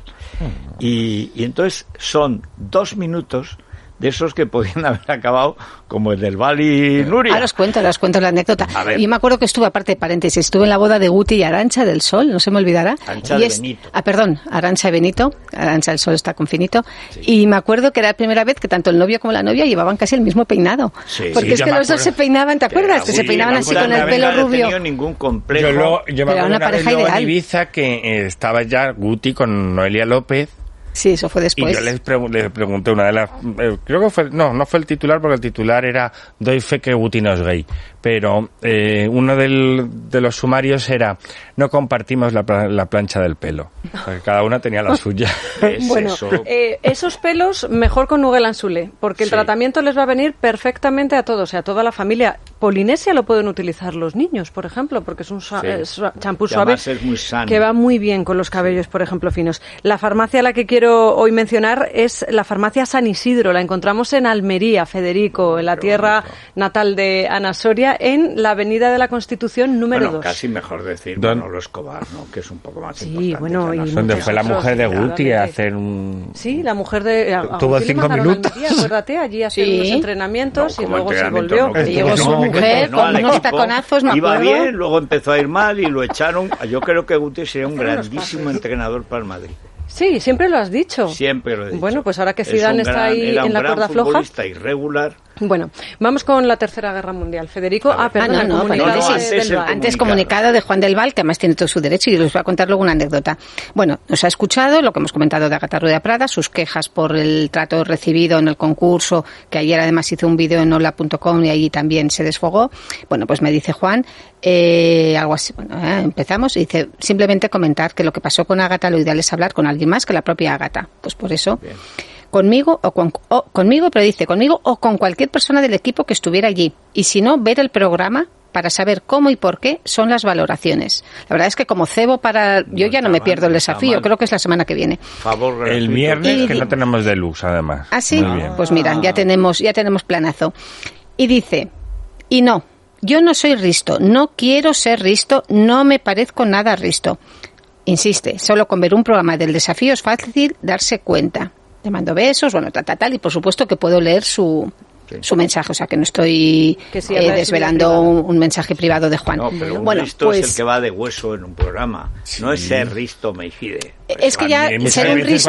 Y, y entonces son dos minutos de esos que podían haber acabado como el del Bali Nuria. Ahora os cuento, ahora os cuento la anécdota. Yo me acuerdo que estuve, aparte de paréntesis, estuve en la boda de Guti y Arantxa del Sol, no se me olvidará. Arantxa y de es, Benito. Ah, perdón, Arantxa de Benito, Arantxa del Sol está con Finito. Sí. Y me acuerdo que era la primera vez que tanto el novio como la novia llevaban casi el mismo peinado. Sí, porque sí, es que los dos se peinaban, ¿te acuerdas? Que, que se peinaban así con el pelo rubio. No ningún complejo. Yo, lo, yo me acuerdo una pareja ideal. En Ibiza que eh, estaba ya Guti con Noelia López. Sí, eso fue después. Y yo les pregun- le pregunté una de las... Eh, creo que fue... No, no fue el titular, porque el titular era doy fe que Guti no es gay. Pero eh, uno del, de los sumarios era no compartimos la, la plancha del pelo. Porque cada una tenía la suya. Bueno, eso? Eh, esos pelos mejor con Nugel Anzulé, porque el sí. tratamiento les va a venir perfectamente a todos, o sea, a toda la familia. Polinesia lo pueden utilizar los niños, por ejemplo, porque es un su- sí. es champú suave es muy sano. Que va muy bien con los cabellos, por ejemplo, finos. La farmacia a la que quiero hoy mencionar es la farmacia San Isidro. La encontramos en Almería, Federico, en la tierra natal de Ana Soria, en la Avenida de la Constitución número bueno, dos. Casi mejor decir Manolo Escobar, ¿no? Que es un poco más sí, importante. Bueno, y donde fue la mujer de Guti a hacer un... Sí, la mujer de... Tuvo cinco minutos. Almería, acuérdate, allí a hacer sí. unos entrenamientos no, y luego se volvió. No, y llegó su mujer no, con unos taconazos, me iba acuerdo. bien, luego empezó a ir mal y lo echaron. Yo creo que Guti sería un grandísimo entrenador para el Madrid. Sí, siempre lo has dicho. Siempre lo he dicho. Bueno, pues ahora que Zidane está gran, ahí en la cuerda floja. Era un futbolista irregular. Bueno, vamos con la Tercera Guerra Mundial. Federico, ah, perdón, ah, no, no, comunicado no, antes, de, el, antes comunicado de Juan del Val, que además tiene todo su derecho, y les voy a contar luego una anécdota. Bueno, nos ha escuchado lo que hemos comentado de Agatha Rueda Prada, sus quejas por el trato recibido en el concurso, que ayer además hizo un vídeo en hola punto com y allí también se desfogó. Bueno, pues me dice Juan, eh, algo así, bueno, eh, empezamos, y dice, simplemente comentar que lo que pasó con Agatha, lo ideal es hablar con alguien más que la propia Agatha. Pues por eso... Bien. Conmigo o, con, o conmigo, pero dice conmigo o con cualquier persona del equipo que estuviera allí. Y si no, ver el programa para saber cómo y por qué son las valoraciones. La verdad es que como cebo para... No yo ya no me pierdo el desafío, creo que es la semana que viene. Favor, el viernes, y, que no tenemos deluxe, además. ¿Ah, sí? Pues mira, ya tenemos, ya tenemos planazo. Y dice, y no, yo no soy Risto, no quiero ser Risto, no me parezco nada a Risto. Insiste, solo con ver un programa del desafío es fácil darse cuenta. Le mando besos, bueno, tal, tal, tal, y por supuesto que puedo leer su, sí. su mensaje, o sea que no estoy que sí, eh, desvelando un, un mensaje privado de Juan. No, pero un bueno, Risto pues, es el que va de hueso en un programa, sí. No es ser Risto Meijide. Es que ya ser un Risto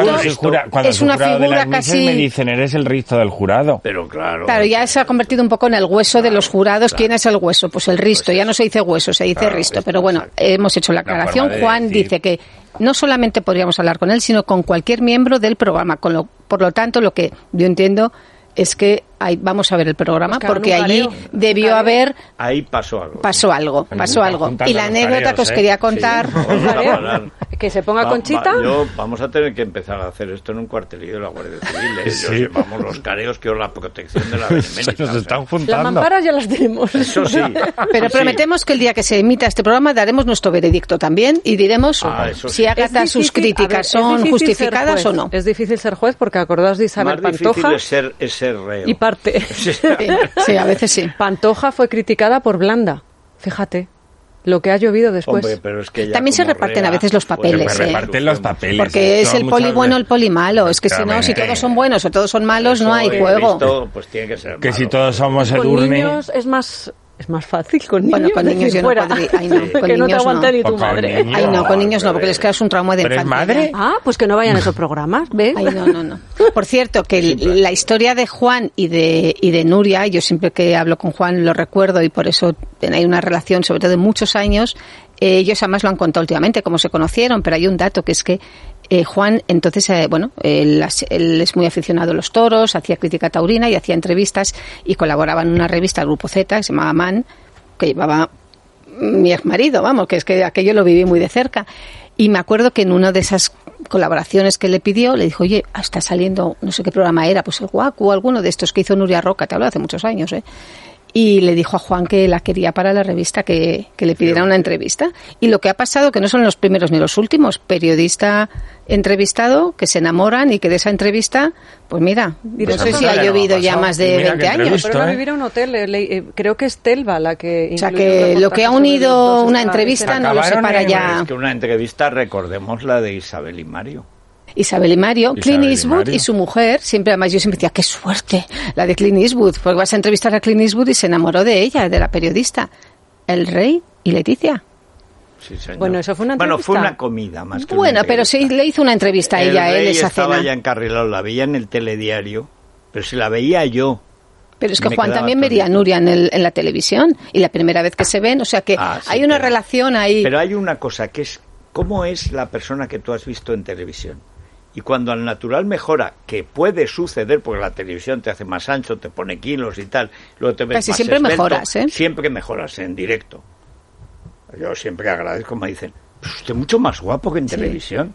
es una figura casi... me dicen, eres el Risto del jurado. Pero claro. Claro, ya se ha convertido un poco en el hueso claro, de los jurados. Claro. ¿Quién es el hueso? Pues el Risto, pues ya no se dice hueso, se dice claro, Risto. Pero bueno, hemos hecho la aclaración. Juan decir... dice que no solamente podríamos hablar con él, sino con cualquier miembro del programa. Con lo, por lo tanto, lo que yo entiendo es que ahí vamos a ver el programa, pues porque allí debió haber... Ahí pasó algo. Pasó algo, pasó algo. Y la anécdota careos, que os quería contar... Sí, no, que se ponga va, Conchita. Va, yo, vamos a tener que empezar a hacer esto en un cuartelillo de la Guardia Civil. ¿eh? Sí. Llevamos los careos que la protección de la benemérita. Se nos están juntando. Las mamparas ya las tenemos. Eso sí. Pero sí, prometemos sí. que el día que se emita este programa daremos nuestro veredicto también y diremos ah, si sí. Agatha difícil, sus críticas ver, son justificadas o no. Es difícil ser juez porque acordaos de Isabel Más Pantoja. Es ser, es ser reo. Y parte. Sí. Sí, a veces sí. Pantoja fue criticada por Blanda. Fíjate. Lo que ha llovido después. Hombre, pero es que también se reparten rea, a veces los papeles. Pues se reparten ¿eh? los papeles. Porque es el poli bueno o el poli malo. Es que si no, si todos son buenos o todos son malos, eso no hay juego. Visto, pues tiene que ser que malo. Si todos somos el con urne... niños es más... Es más fácil con niños. Bueno, con niños yo no fuera. podría. Ay, no, con que niños no te aguanta no. ni tu Con madre. niños. Ay, no, con niños no, porque les creas un trauma de ¿Pero infancia. es madre? Ah, pues que no vayan a esos programas, ¿ves? Ay, no, no, no. Por cierto, que el, la historia de Juan y de y de Nuria, yo siempre que hablo con Juan lo recuerdo y por eso hay una relación, sobre todo de muchos años. Eh, ellos además lo han contado últimamente, cómo se conocieron, pero hay un dato que es que eh, Juan, entonces, eh, bueno, él, él es muy aficionado a los toros, hacía crítica taurina y hacía entrevistas y colaboraba en una revista, el Grupo Z, que se llamaba Man, que llevaba mi exmarido, vamos, que es que aquello lo viví muy de cerca. Y me acuerdo que en una de esas colaboraciones que le pidió, le dijo, oye, está saliendo, no sé qué programa era, pues el Guacu o alguno de estos que hizo Nuria Roca, te hablo hace muchos años, ¿eh? y le dijo a Juan que la quería para la revista, que, que le pidiera una entrevista. Y lo que ha pasado, que no son los primeros ni los últimos, periodista entrevistado, que se enamoran y que de esa entrevista, pues mira, no sé si ha llovido ya más de veinte años. Pero no vivir a un hotel, eh, creo que es Telva la que... O sea, que lo que ha unido una entrevista no lo separa ya. Es que una entrevista, recordemos la de Isabel y Mario. Isabel y Mario, Isabel Clint y Eastwood Mario. y su mujer, siempre, además yo siempre decía, qué suerte, la de Clint Eastwood, porque vas a entrevistar a Clint Eastwood y se enamoró de ella, de la periodista. El Rey y Leticia. Sí, señor. Bueno, eso fue una entrevista. Bueno, fue una comida más que Bueno, una pero sí le hizo una entrevista a ella, a el él, Rey esa estaba cena. ya encarrilado, la veía en el telediario, pero si la veía yo. Pero es que me Juan quedaba también vería a Nuria en, el, en la televisión, y la primera vez que se ven, o sea que Ah, sí, hay una pero- relación ahí. Pero hay una cosa que es, ¿cómo es la persona que tú has visto en televisión? Y cuando al natural mejora, que puede suceder, porque la televisión te hace más ancho, te pone kilos y tal, luego te ves Casi más siempre esbelto, mejoras, ¿eh? Siempre mejoras en directo. Yo siempre agradezco, me dicen, pues usted es mucho más guapo que en televisión.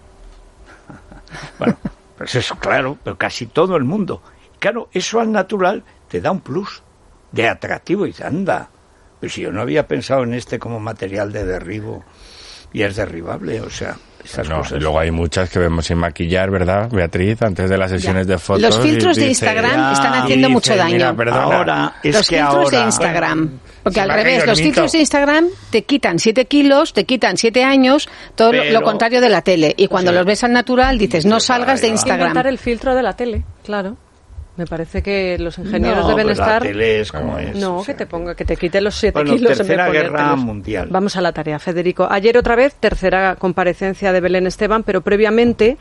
Bueno, pues eso, claro, pero casi todo el mundo. Claro, eso al natural te da un plus de atractivo y dices, anda, pues si yo no había pensado en este como material de derribo y es derribable, o sea, esas No, cosas. y luego hay muchas que vemos sin maquillar, ¿verdad, Beatriz? Antes de las sesiones de fotos. Los filtros y de dice- Instagram están y haciendo dice, mucho daño. "Mira, perdona". Ahora, es los que filtros de ahora- Instagram. Porque Se al me ha revés, caído los el filtros mito. de Instagram te quitan siete kilos, te quitan siete años, todo lo- Pero- lo contrario de la tele. Y cuando Sí. los ves al natural dices, no salgas de Hay que Instagram. inventar el filtro de la tele, claro. Me parece que los ingenieros No, deben pero la estar... tele es como es, No, o sea, que te ponga, que te quite los siete Bueno, kilos en vez de Tercera Guerra ponértelos. Mundial. Vamos a la tarea, Federico. Ayer otra vez, tercera comparecencia de Belén Esteban, pero previamente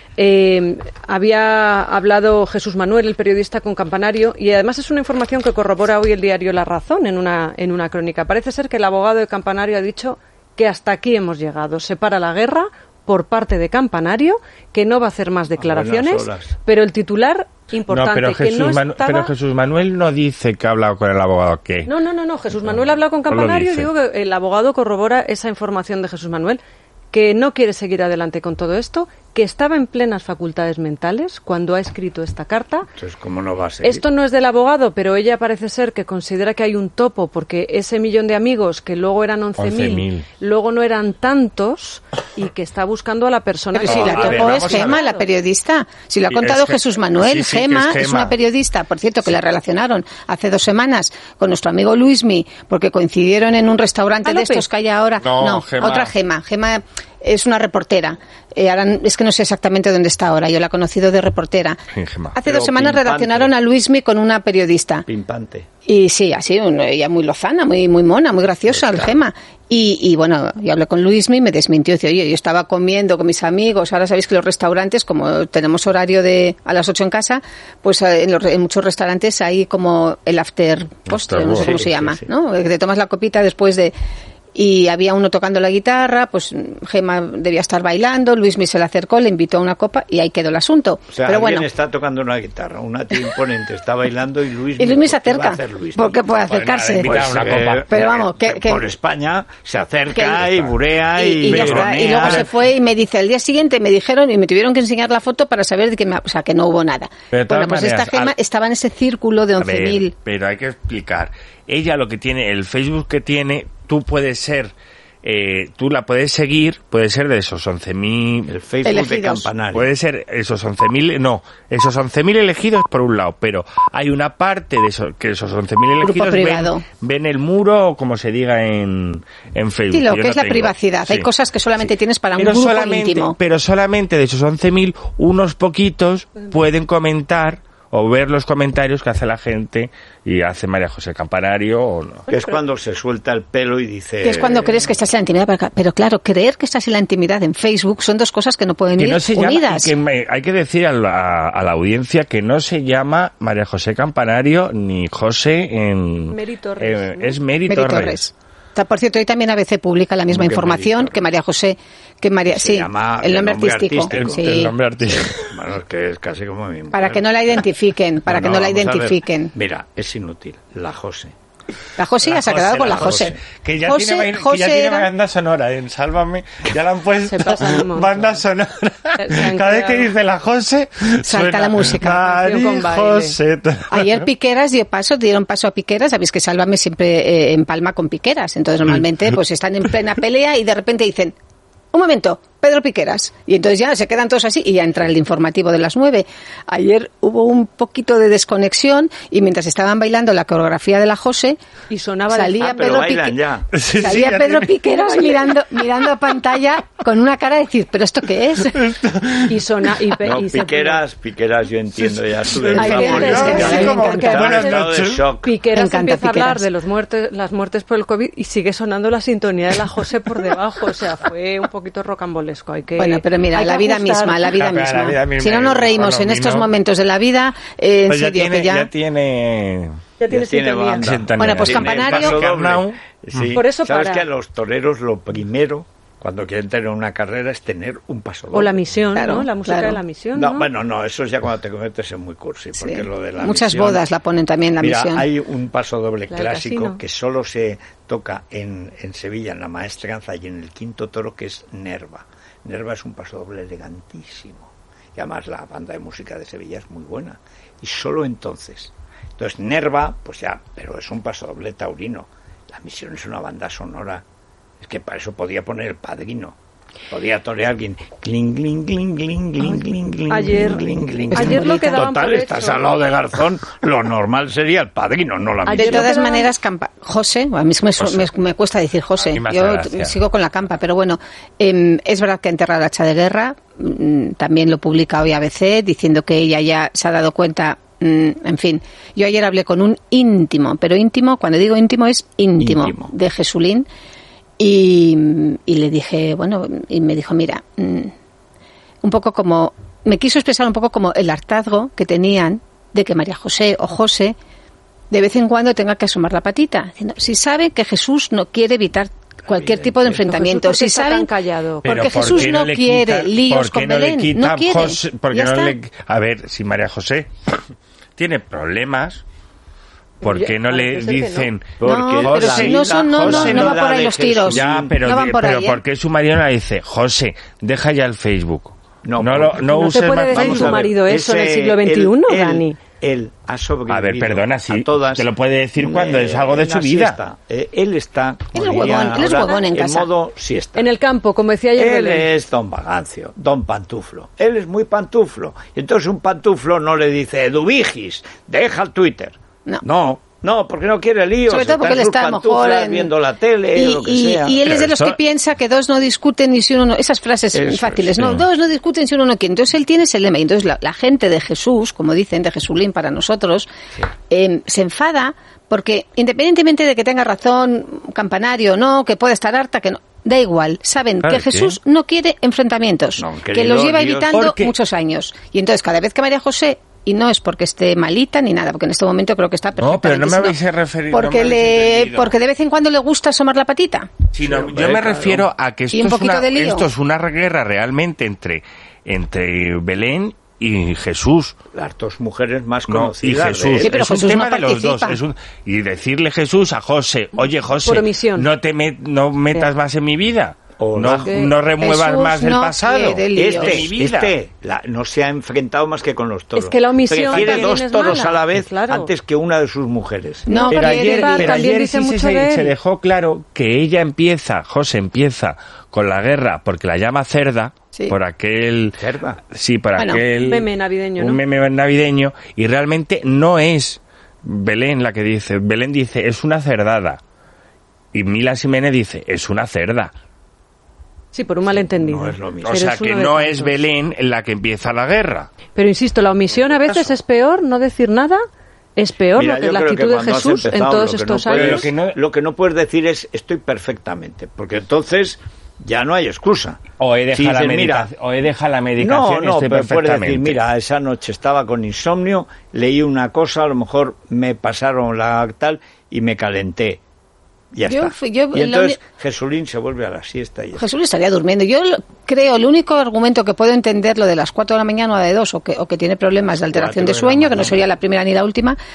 eh, había hablado Jesús Manuel, el periodista, con Campanario, y además es una información que corrobora hoy el diario La Razón en una, en una crónica. Parece ser que el abogado de Campanario ha dicho que hasta aquí hemos llegado. Se para la guerra por parte de Campanario, que no va a hacer más declaraciones, horas. pero el titular importante, No, pero que Jesús, no Manu- estaba... pero Jesús Manuel no dice que ha hablado con el abogado, ¿qué? No, no, no, no. Jesús Manuel ha hablado con No lo Campanario y dice. digo que el abogado corrobora esa información de Jesús Manuel, que no quiere seguir adelante con todo esto, que estaba en plenas facultades mentales cuando ha escrito esta carta. Entonces, ¿cómo no va a ser? Esto no es del abogado, pero ella parece ser que considera que hay un topo porque ese millón de amigos que luego eran once mil, once mil. luego no eran tantos y que está buscando a la persona Pero que si ha la hablado. topo es Gema, la periodista. Si lo ha Y contado es que- Jesús Manuel, sí, sí, que Gema es es, Gema. una periodista, por cierto, que la relacionaron hace dos semanas con nuestro amigo Luismi, porque coincidieron en un restaurante ¿Ah, de López? estos que hay ahora. No, Gema. otra Gema. Gema es una reportera. Eh, ahora, es que no sé exactamente dónde está ahora. Yo la he conocido de reportera. Sí, Gema. Hace Pero dos semanas pimpante. relacionaron a Luismi con una periodista. Pimpante. Y sí, así, un- ella muy lozana, muy muy mona, muy graciosa, el Gema. Y, y bueno, yo hablé con Luismi y me desmintió. Dice, oye, yo estaba comiendo con mis amigos. Ahora sabéis que los restaurantes, como tenemos horario de a las ocho en casa, pues eh, en, los- en muchos restaurantes hay como el after postre, no sé Sí, cómo se sí, llama, sí. ¿no? Que te tomas la copita después de... Y había uno tocando la guitarra, pues Gema debía estar bailando, Luismi se le acercó, le invitó a una copa y ahí quedó el asunto. O sea, Pero alguien bueno, está tocando una guitarra, una tía imponente está bailando y Luis... y Luismi se ¿qué va a acerca, hacer Luis? porque puede Pues nada, acercarse. invitar a una Pues, copa. eh, Pero vamos, que- que- Por España se acerca que- y burea y, y, y ya está. Y luego bronea. se fue y me dice, al día siguiente me dijeron y me tuvieron que enseñar la foto para saber de que, me- o sea, que no hubo nada. Pero de todas Bueno, pues maneras, esta Gema al- estaba en ese círculo de A once ver, mil. pero hay que explicar. Ella lo que tiene, el Facebook que tiene, tú puedes ser, eh, tú la puedes seguir, puede ser de esos once mil... El Facebook de Elegidos. Campanario. Puede ser esos once mil, no, esos once mil elegidos por un lado, pero hay una parte de esos, que esos once mil Grupo elegidos ven, privado. ven el muro, o como se diga en, en Facebook. Sí, lo Yo que no es la tengo. privacidad. Hay Sí. cosas que solamente tienes para un Pero grupo solamente, íntimo. pero solamente de esos once mil, unos poquitos pueden comentar o ver los comentarios que hace la gente y hace María José Campanario o no. Que es cuando se suelta el pelo y dice... Que es cuando crees que estás en la intimidad. Pero, pero claro, creer que estás en la intimidad en Facebook son dos cosas que no pueden Que ir no se llama, y unidas. que me- hay que decir a la, a la audiencia que no se llama María José Campanario ni José en... Mary Torres, eh, ¿no? Es Mary, Mary Torres. Torres. Ta- Por cierto, hoy también A B C publica la misma ¿Cómo que información Mary Torres? que María José, que María, Se sí, llama el de nombre, nombre artístico, artístico. sí. El nombre artístico. Bueno, es que es casi como mi mujer. Para que no la identifiquen, para que no la vamos a ver. identifiquen. Mira, es inútil. La José. La José ya se ha quedado con la José. Que ya José, tiene, José que ya tiene era... banda sonora en Sálvame. Ya la han puesto banda sonora. Cada vez que dice la José, salta suena, la música. Mari José. Ayer Piqueras dio paso, dieron paso a Piqueras. Sabéis que Sálvame siempre eh, empalma con Piqueras. Entonces normalmente pues están en plena pelea y de repente dicen, un momento, Pedro Piqueras. Y entonces ya se quedan todos así y ya entra el informativo de las nueve. Ayer hubo un poquito de desconexión y mientras estaban bailando la coreografía de la José, y sonaba salía ah, Pedro, Pique... sí, salía sí, Pedro Piqueras mirando, mirando a pantalla con una cara de decir, ¿pero esto qué es? Y sona y, no, y Piqueras, se... Piqueras yo entiendo ya su sí, Piqueras empieza a hablar de los muertes, las muertes por el COVID y sigue sonando la sintonía de la José por debajo. O sea, fue un poquito rocambolesco. Hay que, bueno, pero mira, la vida, misma, la vida misma, la vida misma. Si no nos reímos bueno, en estos no. momentos de la vida, eh, en pues serio, ya tiene, que ya... ya tiene... Ya tiene, ya tiene banda. Bueno, pues campanario... Sí. Por eso ¿Sabes para... que a los toreros lo primero, cuando quieren tener una carrera, es tener un paso doble? O la misión, claro, ¿no? La música claro. de la misión, ¿no? No, bueno, no, eso es ya cuando te conviertes en muy cursi, porque sí. lo de la Muchas misión, bodas la ponen también la mira, misión. Hay un paso doble la clásico que solo se toca en, en Sevilla, en la Maestranza y en el Quinto Toro, que es Nerva. Nerva es un paso doble elegantísimo. Y además la banda de música de Sevilla es muy buena. Y solo entonces. Entonces Nerva, pues ya, pero es un paso doble taurino. La Misión es una banda sonora. Es que para eso podía poner El Padrino. Podía torear alguien. Cling, cling, cling, cling, cling, cling, cling, ayer, cling, cling, ayer lo quedaban Total, por estás hecho. al lado de Garzón. Lo normal sería El Padrino, no la Misión. De todas maneras, campa... José, a mí me, me, me cuesta decir José. Yo gracia. sigo con la campa, pero bueno, eh, es verdad que ha enterrado a Hacha de Guerra. También lo publica hoy A B C, diciendo que ella ya se ha dado cuenta. En fin, yo ayer hablé con un íntimo, pero íntimo, cuando digo íntimo es íntimo, íntimo. de Jesulín. Y, y le dije, bueno, y me dijo, mira, un poco como, me quiso expresar un poco como el hartazgo que tenían de que María José o José de vez en cuando tenga que asomar la patita, diciendo, si sabe que Jesús no quiere evitar cualquier tipo de enfrentamiento, si saben callado, porque ¿por Jesús no, no quiere quita, líos con no Belén, quita, no quiere. José, porque no le, a ver, si María José tiene problemas, ¿por qué no le dicen? No, porque no, pero si no son, no, no, no, no va por ahí los tiros. Ya, pero, no van por pero ahí, ¿eh? ¿por qué su marido le dice, José, deja ya el Facebook? No, no, lo, no, no uses te puede decir su marido eso en el siglo veintiuno, él, Dani. Él ha sobrevivido. A ver, perdona, sí, a todas, te lo puede decir cuando eh, es algo de su vida. Siesta. Eh, él está, él es huevón, él es huevón en casa. En modo siesta. En el campo, como decía ayer. Él Belén. Es don Vagancio, don Pantuflo. Él es muy pantuflo. Y entonces un pantuflo no le dice, Eduvigis, deja el Twitter. No. No. No, porque no quiere líos. Sobre todo porque él está mejor en... viendo la tele, y, lo que y, sea. Y él es de los Eso... que piensa que dos no discuten ni si uno no... Esas frases Eso, fáciles, sí. ¿no? Dos no discuten si uno no quiere. Entonces él tiene ese lema. Y entonces la, la gente de Jesús, como dicen, de Jesulín para nosotros, sí. eh, se enfada porque independientemente de que tenga razón, campanario o no, que pueda estar harta, que no... Da igual, saben claro, que Jesús ¿sí? no quiere enfrentamientos, no, que los lleva Dios, evitando porque... muchos años. Y entonces cada vez que María José... Y no es porque esté malita ni nada, porque en este momento creo que está perfectamente. No, pero no me habéis referido. Porque, no le, porque de vez en cuando le gusta asomar la patita. Sí, no, yo me refiero a que esto es, una, esto es una guerra realmente entre, entre Belén y Jesús. Las dos mujeres más conocidas. No, y Jesús. Sí, pero es Jesús un tema no de los dos. Es un, y decirle Jesús a José, oye José, no te met, no metas más en mi vida. No, no remuevas Jesús más el no pasado. Este, mi vida. este la, no se ha enfrentado más que con los toros. Es que la omisión prefiere dos toros mala. a la vez claro. antes que una de sus mujeres. No, pero ayer, pero pero ayer ayer sí se, se dejó claro que ella empieza, José empieza con la guerra porque la llama cerda. Sí. Por aquel cerda. Sí, por bueno, aquel un meme navideño, un ¿no? meme navideño y realmente no es Belén la que dice. Belén dice es una cerdada y Mila Ximénez dice es una cerda. Sí, por un malentendido. No es lo mismo. O sea, que no tantos. Es Belén en la que empieza la guerra. Pero insisto, la omisión a veces es peor, no decir nada es peor. Mira, lo que la actitud que de Jesús empezado, en todos estos no años. Puedes, lo, que no, lo que no puedes decir es estoy perfectamente, porque entonces ya no hay excusa. O he dejado, si la, dices, medica, mira, o he dejado la medicación no, no, estoy pero puedes perfectamente. decir, mira, esa noche estaba con insomnio, leí una cosa, a lo mejor me pasaron la tal y me calenté. Ya yo, está. Yo, y entonces lo... Jesulín se vuelve a la siesta. Y Jesulín estaría durmiendo. Yo lo, creo, el único argumento que puedo entender, lo de las cuatro de la mañana o de dos, o que, o que tiene problemas de alteración de sueño, que no sería la primera ni la última,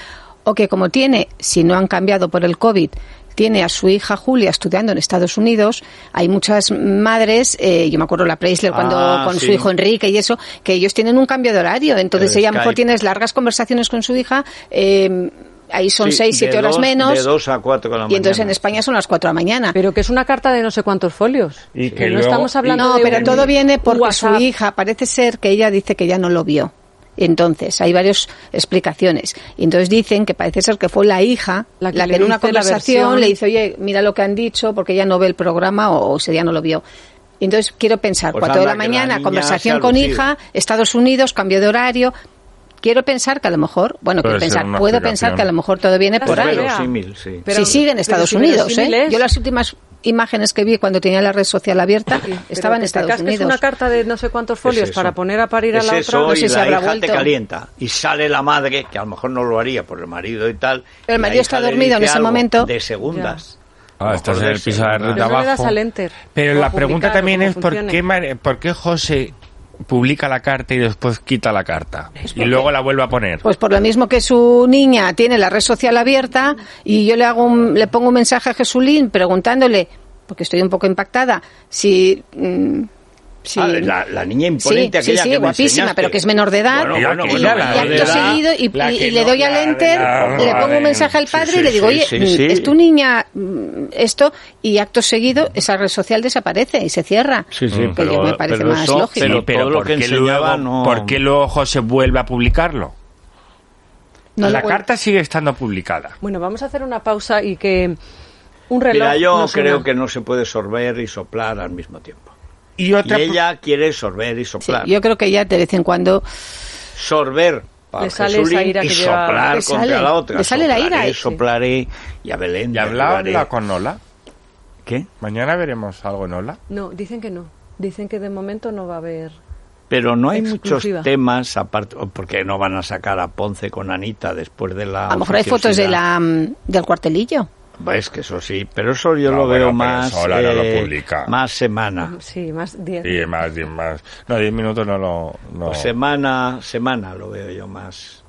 o que como tiene, si no han cambiado por el COVID, tiene a su hija Julia estudiando en Estados Unidos, hay muchas madres, eh, yo me acuerdo la Preisler cuando Ah, con sí. su hijo Enrique y eso, que ellos tienen un cambio de horario, entonces El ella a lo mejor Skype. tienes largas conversaciones con su hija, eh, ahí son Sí, seis, de siete horas dos- menos. De dos a cuatro de la Y entonces en mañana. España son las cuatro de la mañana. Pero que es una carta de no sé cuántos folios. Y que no luego- estamos hablando No, de pero un todo viene porque WhatsApp. su hija, parece ser que ella dice que ya no lo vio. Entonces, hay varias explicaciones. Y entonces dicen que parece ser que fue la hija La la que que, le en una dice la conversación versión. le dice, oye, mira lo que han dicho, porque ella no ve el programa o, o si ella no lo vio. Y entonces quiero pensar, Pues cuatro de la anda, que la mañana, niña conversación se ha con lucido. hija, Estados Unidos, cambio de horario. Quiero pensar que a lo mejor, bueno, Puede quiero ser pensar, una puedo explicación. pensar que a lo mejor todo viene por Es ahí. verosímil, sí. Pero- si sigue en pero Estados si Unidos, verosímil ¿eh? es- Yo las últimas imágenes que vi cuando tenía la red social abierta Pero estaba en que te Estados casques Unidos. una carta de no sé cuántos folios Es eso. para poner a parir a Es la eso, otra. No sé y si la habrá hija vuelto. te calienta. Y sale la madre, que a lo mejor no lo haría por el marido y tal. Pero el y la marido hija está le dormido en dice ese algo momento. De segundas. Ah, estás en el piso de Pero no le das abajo. al enter. Pero o a la pregunta publicar, también o es cómo por funcione. qué, Mar- por qué José publica la carta y después quita la carta y luego la vuelve a poner. Pues por lo mismo que su niña tiene la red social abierta y yo le hago un- le pongo un mensaje a Jesulín preguntándole, porque estoy un poco impactada, si... mm, si- Ah, la, la niña Sí, imponente sí, aquella sí, que me guapísima, enseñaste. pero que es menor de edad. Bueno, Y la bueno, que- bueno, y la- menor la y de acto edad. seguido y, la y- que y le no- doy al la- enter, la- le pongo la- un mensaje al sí, padre sí, y le digo, sí, oye, sí, mm, sí. es tu niña mm, esto, y acto seguido esa red social desaparece y se cierra. Sí, sí, que pero- yo me parece pero más eso- lógico. pero Sí, pero todo lo ¿por que qué enseñaba luego, no- ¿por qué luego José vuelve a publicarlo? No la lo- carta sigue estando publicada. Bueno, vamos a hacer una pausa y que un reloj Mira, yo nos creo una. que no se puede sorber y soplar al mismo tiempo. Y otra Y ella quiere sorber y Sí, soplar. yo creo que ya de vez en cuando Sorber para Le sale Jesulín esa ira y que lleva- soplar Le contra sale, la otra. le sale la ira, Soplaré, eh. soplaré y a Belén. ¿Y habla derribaré. habla con Ola? ¿Qué? Mañana veremos algo en Ola. No, dicen que no. Dicen que de momento no va a haber. Pero no hay Exclusiva. muchos temas, aparte, porque no van a sacar a Ponce con Anita después de la... a lo mejor hay fotos de la mm, del cuartelillo. Es que eso sí, pero eso yo No, lo bueno, veo pero más... Sola no lo eh, publica. Más semana. Sí, más diez. Y más, diez más. No, diez minutos no lo. No. Pues semana, semana lo veo yo más.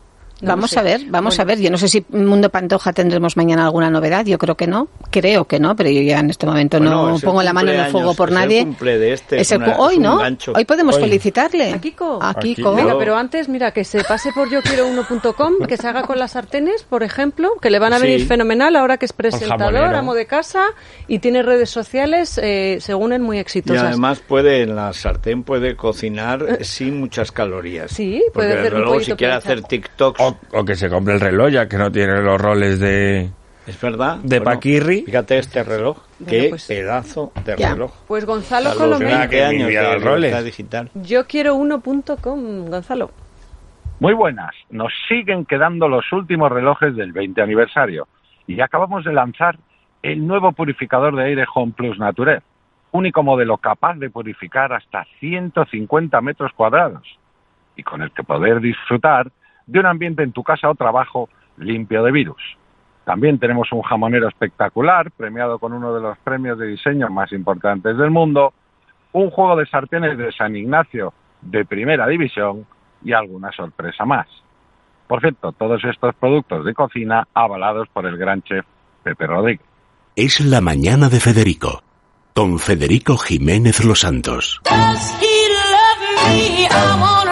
No Vamos sé. a ver, vamos Bueno. a ver. Yo no sé si Mundo Pantoja tendremos mañana alguna novedad. Yo creo que no. Creo que no, pero yo ya en este momento Bueno, no es el pongo la mano en el fuego cumpleaños, por es el nadie. cumple de este, Es es el una- cu- hoy, es un ¿no? gancho. Hoy podemos Hoy. felicitarle. ¿A Kiko? A A Kiko. Kiko. Venga, pero antes, mira, que se pase por yo quiero uno punto com, que se haga con las sartenes, por ejemplo, que le van a venir Sí. fenomenal ahora que es presentador, jamonero. amo de casa y tiene redes sociales, eh, según él, muy Y exitosas. además puede, en la sartén puede cocinar sin muchas calorías. Sí, puede Porque hacer un luego pollito si quiere planchado. hacer TikToks, O, o que se compre el reloj, ya que no tiene los roles de. es verdad. de Paquirri. Fíjate este reloj, Bueno, qué pues- pedazo de Ya. reloj. Pues Gonzalo A los Colomé, Nada, que veinte años vivía de los roles. libertad digital. yo quiero uno punto com, Gonzalo. Muy buenas, nos siguen quedando los últimos relojes del veinte aniversario y acabamos de lanzar el nuevo purificador de aire Home Plus Nature, único modelo capaz de purificar hasta ciento cincuenta metros cuadrados y con el que poder disfrutar de un ambiente en tu casa o trabajo limpio de virus. También tenemos un jamonero espectacular, premiado con uno de los premios de diseño más importantes del mundo, un juego de sartenes de San Ignacio de primera división y alguna sorpresa más. Por cierto, todos estos productos de cocina avalados por el gran chef Pepe Rodríguez. Es la mañana de Federico, con Federico Jiménez Los Santos. Does he love me? I wanna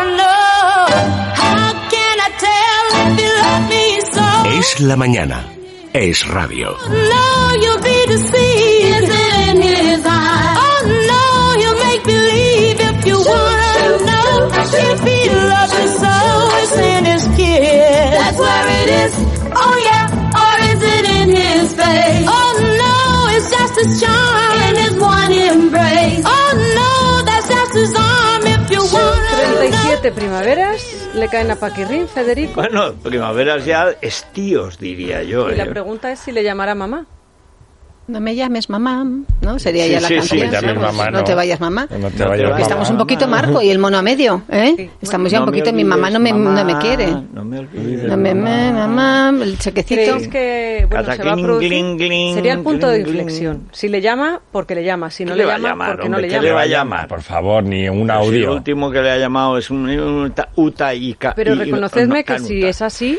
know. How can I tell if he loves me so? Es la mañana, es radio. No, you'll be deceived. Is it in his eyes? Oh no, he'll make believe if you wanna know. If he loves you so, it's in his kiss. That's where it is. Oh yeah, or is it in his face? Oh no, it's just his charm in his one embrace. Oh no, that's just his arm if you wanna treinta y know. siete primaveras le caen a Paquirrín, Federico. Bueno, primaveras ya estíos, diría yo. Y la ¿eh? pregunta es si le llamará mamá. No me llames mamá, ¿no? Sería Sí, ya la sí, canción. sí, No me llames Vamos, mamá, no no. te vayas mamá. No te No vayas te Porque estamos un mamá. poquito Marco y el mono a medio, ¿eh? Sí. Estamos ya No un me poquito, mi mamá no me, olvides, no me mamá, quiere. No me olvides, No me, me- mamá, el chequecito. ¿Creéis que bueno, se va a Cataclín, producir? glin, glin, Sería el punto de glin, glin. inflexión. Si le llama, porque le llama. Si no ¿Qué le, le va a llama, llamar, porque no hombre? le ¿Qué llama. le va a llamar? Por favor, ni un Pues sí, audio. el último que le ha llamado es un, un ta- Uta y Ca- Pero y- reconocedme no, que Canuta. si es así,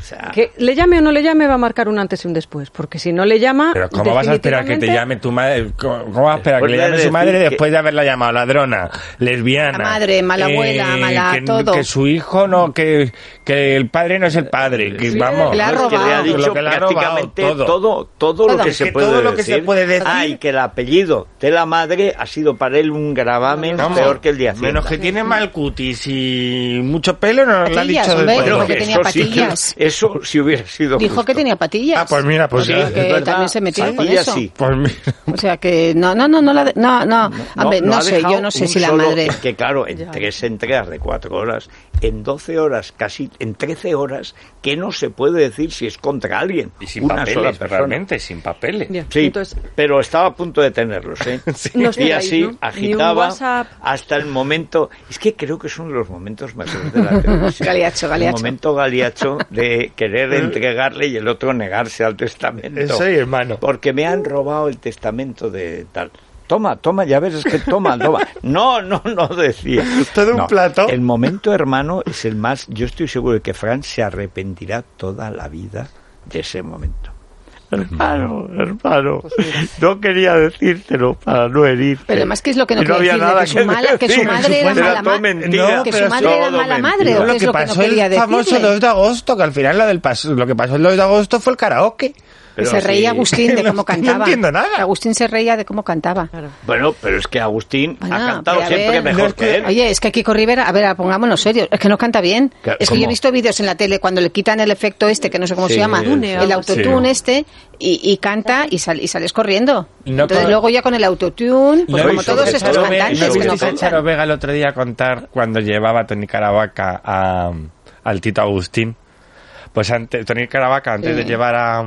sea... Que le llame o no le llame va a marcar un antes y un después, porque si no le llama... Pero ¿cómo vas a esperar que te llame tu madre? ¿Cómo, cómo vas a esperar que le llame su madre después de haberla llamado ladrona, lesbiana? La madre, mala abuela, eh, mala que, todo. Que su hijo no, que, que el padre no es el padre, que sí, vamos... Que le ha robado. Que le ha dicho lo que le ha prácticamente robado, todo. Todo, todo, todo lo que, se, puede todo decir. lo que se puede decir. Ah, y que el apellido de la madre ha sido para él un gravamen no, peor que el de Hacienda. Menos que tiene mal cutis y mucho pelo, no lo ha dicho hombre, después. dijo que tenía patillas. Sí, eso si hubiera sido Dijo justo. que tenía patillas. Ah, pues mira, pues sí. Que también se metió sí, con eso. Sí. Pues mira. O sea que no, no, no, no, la de, no, no, no, hombre, no, no sé, yo no sé si la solo, madre... Es que claro, en tres entregas de cuatro horas, en doce horas, casi en trece horas, que no se puede decir si es contra alguien. Y sin una papeles, sola persona. realmente, sin papeles. Bien, sí, entonces, pero estaba a punto de tenerlos, ¿eh? Sí. No y así ¿no? agitaba hasta el momento... Es que creo que son los momentos mejores de la televisión. Galiacho, Galiacho. El momento Galiacho de querer entregarle y el otro negarse al testamento. Eso, hermano. Porque me han robado el testamento de tal... Toma, toma, ya ves, es que toma, toma. No, no, no decía. Todo un no, plato. El momento, hermano, es el más... Yo estoy seguro de que Fran se arrepentirá toda la vida de ese momento. Hermano, hermano, no quería decírtelo para no herir. Pero además, ¿qué es lo que no, no quería decir? Que su, mala, que su madre era mala madre. No, que su madre era mala madre. ¿O qué es lo que no quería decirle? El famoso dos de agosto, que al final lo, del pas lo que pasó el dos de agosto fue el karaoke. Pero se reía sí. Agustín de cómo cantaba. No entiendo nada. Agustín se reía de cómo cantaba. Claro. Bueno, pero es que Agustín bueno, ha cantado siempre ver, mejor no, que él. Oye, es que Kiko Rivera, a ver, pongámonos serios, es que no canta bien. ¿Cómo? Es que yo he visto vídeos en la tele cuando le quitan el efecto este, que no sé cómo sí, se llama, el, el autotune sí. este, y, y canta y, sal, y sales corriendo. No, Entonces con... luego ya con el autotune, pues no como todos estos Charo cantantes no, que no cantan. Charo Vega el otro día a contar cuando llevaba a Tony Caravaca a, al Tito Agustín. Pues antes, Tony Caravaca, antes sí. de llevar a,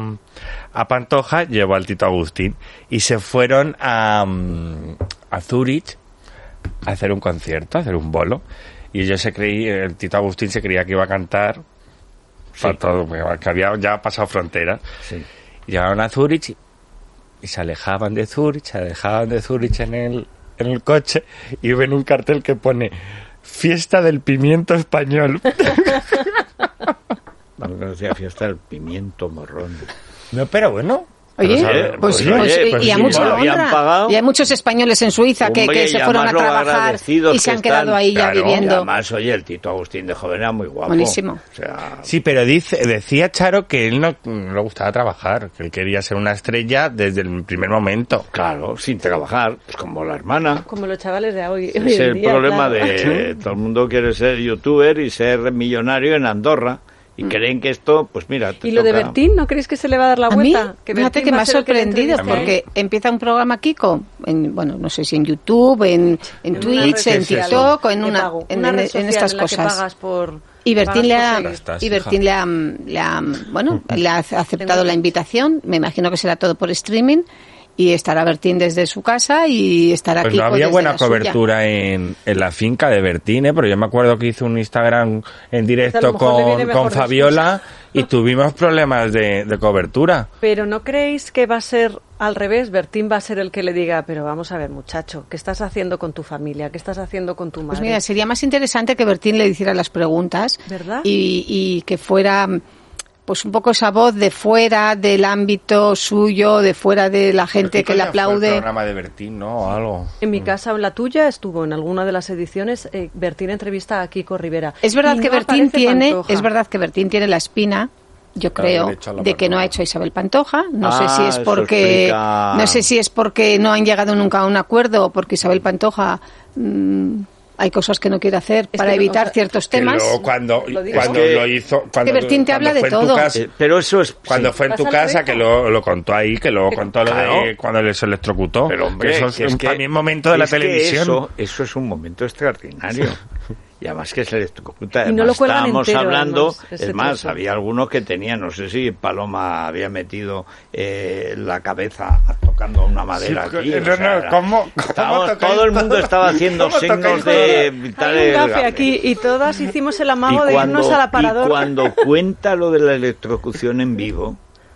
a Pantoja, llevó al Tito Agustín. Y se fueron a, a Zúrich a hacer un concierto, a hacer un bolo. Y ellos se creí, el Tito Agustín se creía que iba a cantar sí. para todo, que había ya pasado fronteras. Sí. Llegaron a Zúrich y se alejaban de Zúrich, se alejaban de Zúrich en el, en el coche y ven un cartel que pone Fiesta del Pimiento Español. No decía fiesta del pimiento morrón. No, pero bueno. Oye, pero, pues, pues, pues, oye, pues y a sí, mucha bueno, honra. Y hay muchos españoles en Suiza que, Hombre, que se fueron a trabajar y se han quedado están, ahí ya claro, viviendo. Y además, oye, el Tito Agustín de joven era muy guapo. Buenísimo. O sea... Sí, pero dice, decía Charo que él no, no le gustaba trabajar, que él quería ser una estrella desde el primer momento. Claro, sin trabajar, pues como la hermana. Como los chavales de hoy. Ese es el día, problema claro. de todo el mundo quiere ser youtuber y ser millonario en Andorra. Y creen que esto, pues mira... Te ¿Y lo toca... de Bertín no crees que se le va a dar la vuelta? A mí, que fíjate que me ha sorprendido porque empieza un programa Kiko, en, bueno, no sé si en YouTube, en, en, en Twitch, en TikTok, o en, una, en, una en, en estas en cosas. Que pagas por, y Bertín, le ha, estás, y Bertín le, ha, le ha, bueno, le ha aceptado la invitación, me imagino que será todo por streaming. Y estará Bertín desde su casa y estará pues Kiko no había desde buena la cobertura en, en la finca de Bertín, ¿eh? Pero yo me acuerdo que hizo un Instagram en directo con, con Fabiola y tuvimos problemas de, de cobertura. Pero ¿no creéis que va a ser al revés? Bertín va a ser el que le diga, pero vamos a ver, muchacho, ¿qué estás haciendo con tu familia? ¿Qué estás haciendo con tu madre? Pues mira, sería más interesante que Bertín le hiciera las preguntas. ¿Verdad? Y, y que fuera... pues un poco esa voz de fuera del ámbito suyo, de fuera de la gente que le aplaude. Fue el programa de Bertín, ¿no? O algo. En mi casa o en la tuya estuvo en alguna de las ediciones eh, Bertín entrevista a Kiko Rivera. Es verdad y que no Bertín tiene, Pantoja. es verdad que Bertín tiene la espina, yo creo, de que no ha hecho a Isabel Pantoja. No ah, sé si es porque no sé si es porque no han llegado nunca a un acuerdo o porque Isabel Pantoja mmm, hay cosas que no quiere hacer es para que, evitar o sea, ciertos temas. Luego cuando, lo, cuando es que, lo hizo... Cuando, que Bertín te habla de todo. Casa, eh, pero eso es... Cuando sí. fue en tu casa, que lo, lo contó ahí, que luego contó lo claro. de cuando le se electrocutó. Pero hombre, que eso es, es un que, también momento de la televisión. Eso, eso es un momento extraordinario. Y además que se electrocuta. Además, y no lo estábamos entero, hablando, además, es más, trozo. había algunos que tenían, no sé si Paloma había metido eh, la cabeza tocando una madera sí, aquí. No, o sea, no, ¿cómo, estábamos, cómo todo el mundo estaba haciendo signos de vital. Hay un gafe aquí y todas hicimos el amago de irnos al aparador. Y cuando cuenta lo de la electrocución en vivo,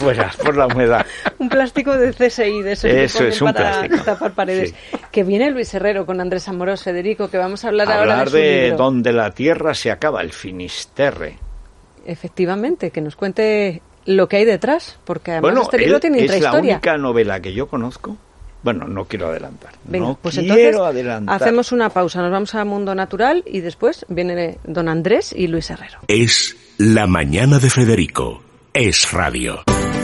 fuera por la humedad. Un plástico de C S I, de esos Eso que es un para plástico. tapar paredes. Sí. Que viene Luis Herrero con Andrés Amorós, Federico, que vamos a hablar, hablar ahora de su de libro. Donde la tierra se acaba, el Finisterre. Efectivamente, que nos cuente lo que hay detrás, porque además bueno, este libro tiene es intrahistoria. Es la única novela que yo conozco. Bueno, no quiero adelantar. Venga, no pues quiero entonces adelantar. hacemos una pausa, nos vamos a Mundo Natural y después viene don Andrés y Luis Herrero. Es La Mañana de Federico. Es radio.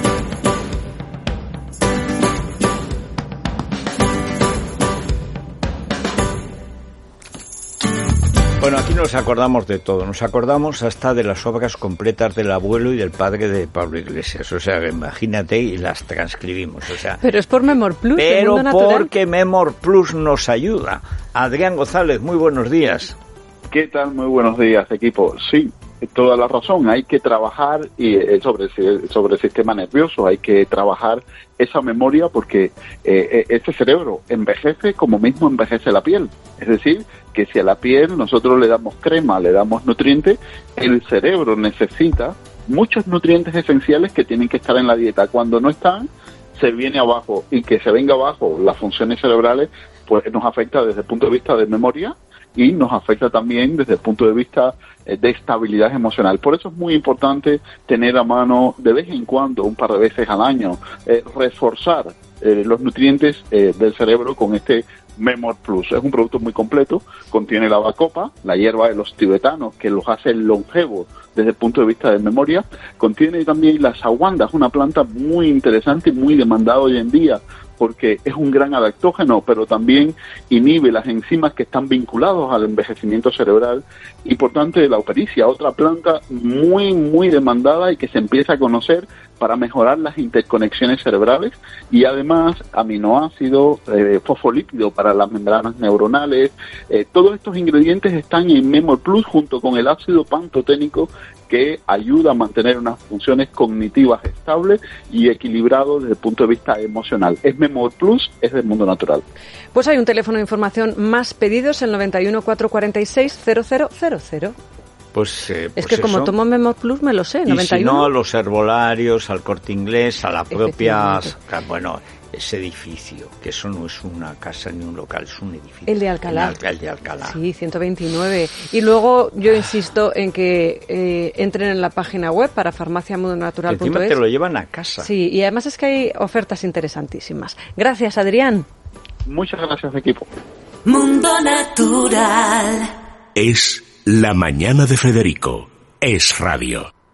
Bueno, aquí nos acordamos de todo, nos acordamos hasta de las obras completas del abuelo y del padre de Pablo Iglesias, o sea, imagínate, y las transcribimos, o sea... Pero es por Memor Plus, Pero Mundo Natural. porque Memor Plus nos ayuda. Adrián González, muy buenos días. ¿Qué tal? Muy buenos días, equipo. Sí, toda la razón, hay que trabajar y eh, sobre, sobre el sistema nervioso, hay que trabajar esa memoria porque eh, ese cerebro envejece como mismo envejece la piel, es decir, que si a la piel nosotros le damos crema, le damos nutrientes, el cerebro necesita muchos nutrientes esenciales que tienen que estar en la dieta. Cuando no están, se viene abajo, y que se venga abajo las funciones cerebrales, pues nos afecta desde el punto de vista de memoria y nos afecta también desde el punto de vista de estabilidad emocional. Por eso es muy importante tener a mano de vez en cuando, un par de veces al año, eh, reforzar eh, los nutrientes eh, del cerebro con este Memor Plus. Es un producto muy completo, contiene la bacopa, la hierba de los tibetanos, que los hace longevos desde el punto de vista de memoria. Contiene también la saguanda, una planta muy interesante y muy demandada hoy en día, porque es un gran adaptógeno, pero también inhibe las enzimas que están vinculados al envejecimiento cerebral. Importante, la opericia, otra planta muy, muy demandada y que se empieza a conocer para mejorar las interconexiones cerebrales, y además aminoácidos, eh, fosfolípidos para las membranas neuronales. Eh, todos estos ingredientes están en Memor Plus junto con el ácido pantoténico, que ayuda a mantener unas funciones cognitivas estables y equilibradas desde el punto de vista emocional. Es Memor Plus, es del Mundo Natural. Pues hay un teléfono de información más pedidos, el noventa y uno, cuatrocientos cuarenta y seis, cero cero cero cero. Pues, eh, es pues que como eso. tomo Memor Plus me lo sé, y noventa y uno. si no, a los herbolarios, al Corte Inglés, a la propia... Bueno, ese edificio, que eso no es una casa ni un local, es un edificio. El de Alcalá. El, el de Alcalá. Sí, ciento veintinueve. Y luego yo insisto en que eh, entren en la página web para farmacia mundo natural punto es. Encima te lo llevan a casa. Sí, y además es que hay ofertas interesantísimas. Gracias, Adrián. Muchas gracias, equipo. Mundo Natural. Es La Mañana de Federico. Es radio.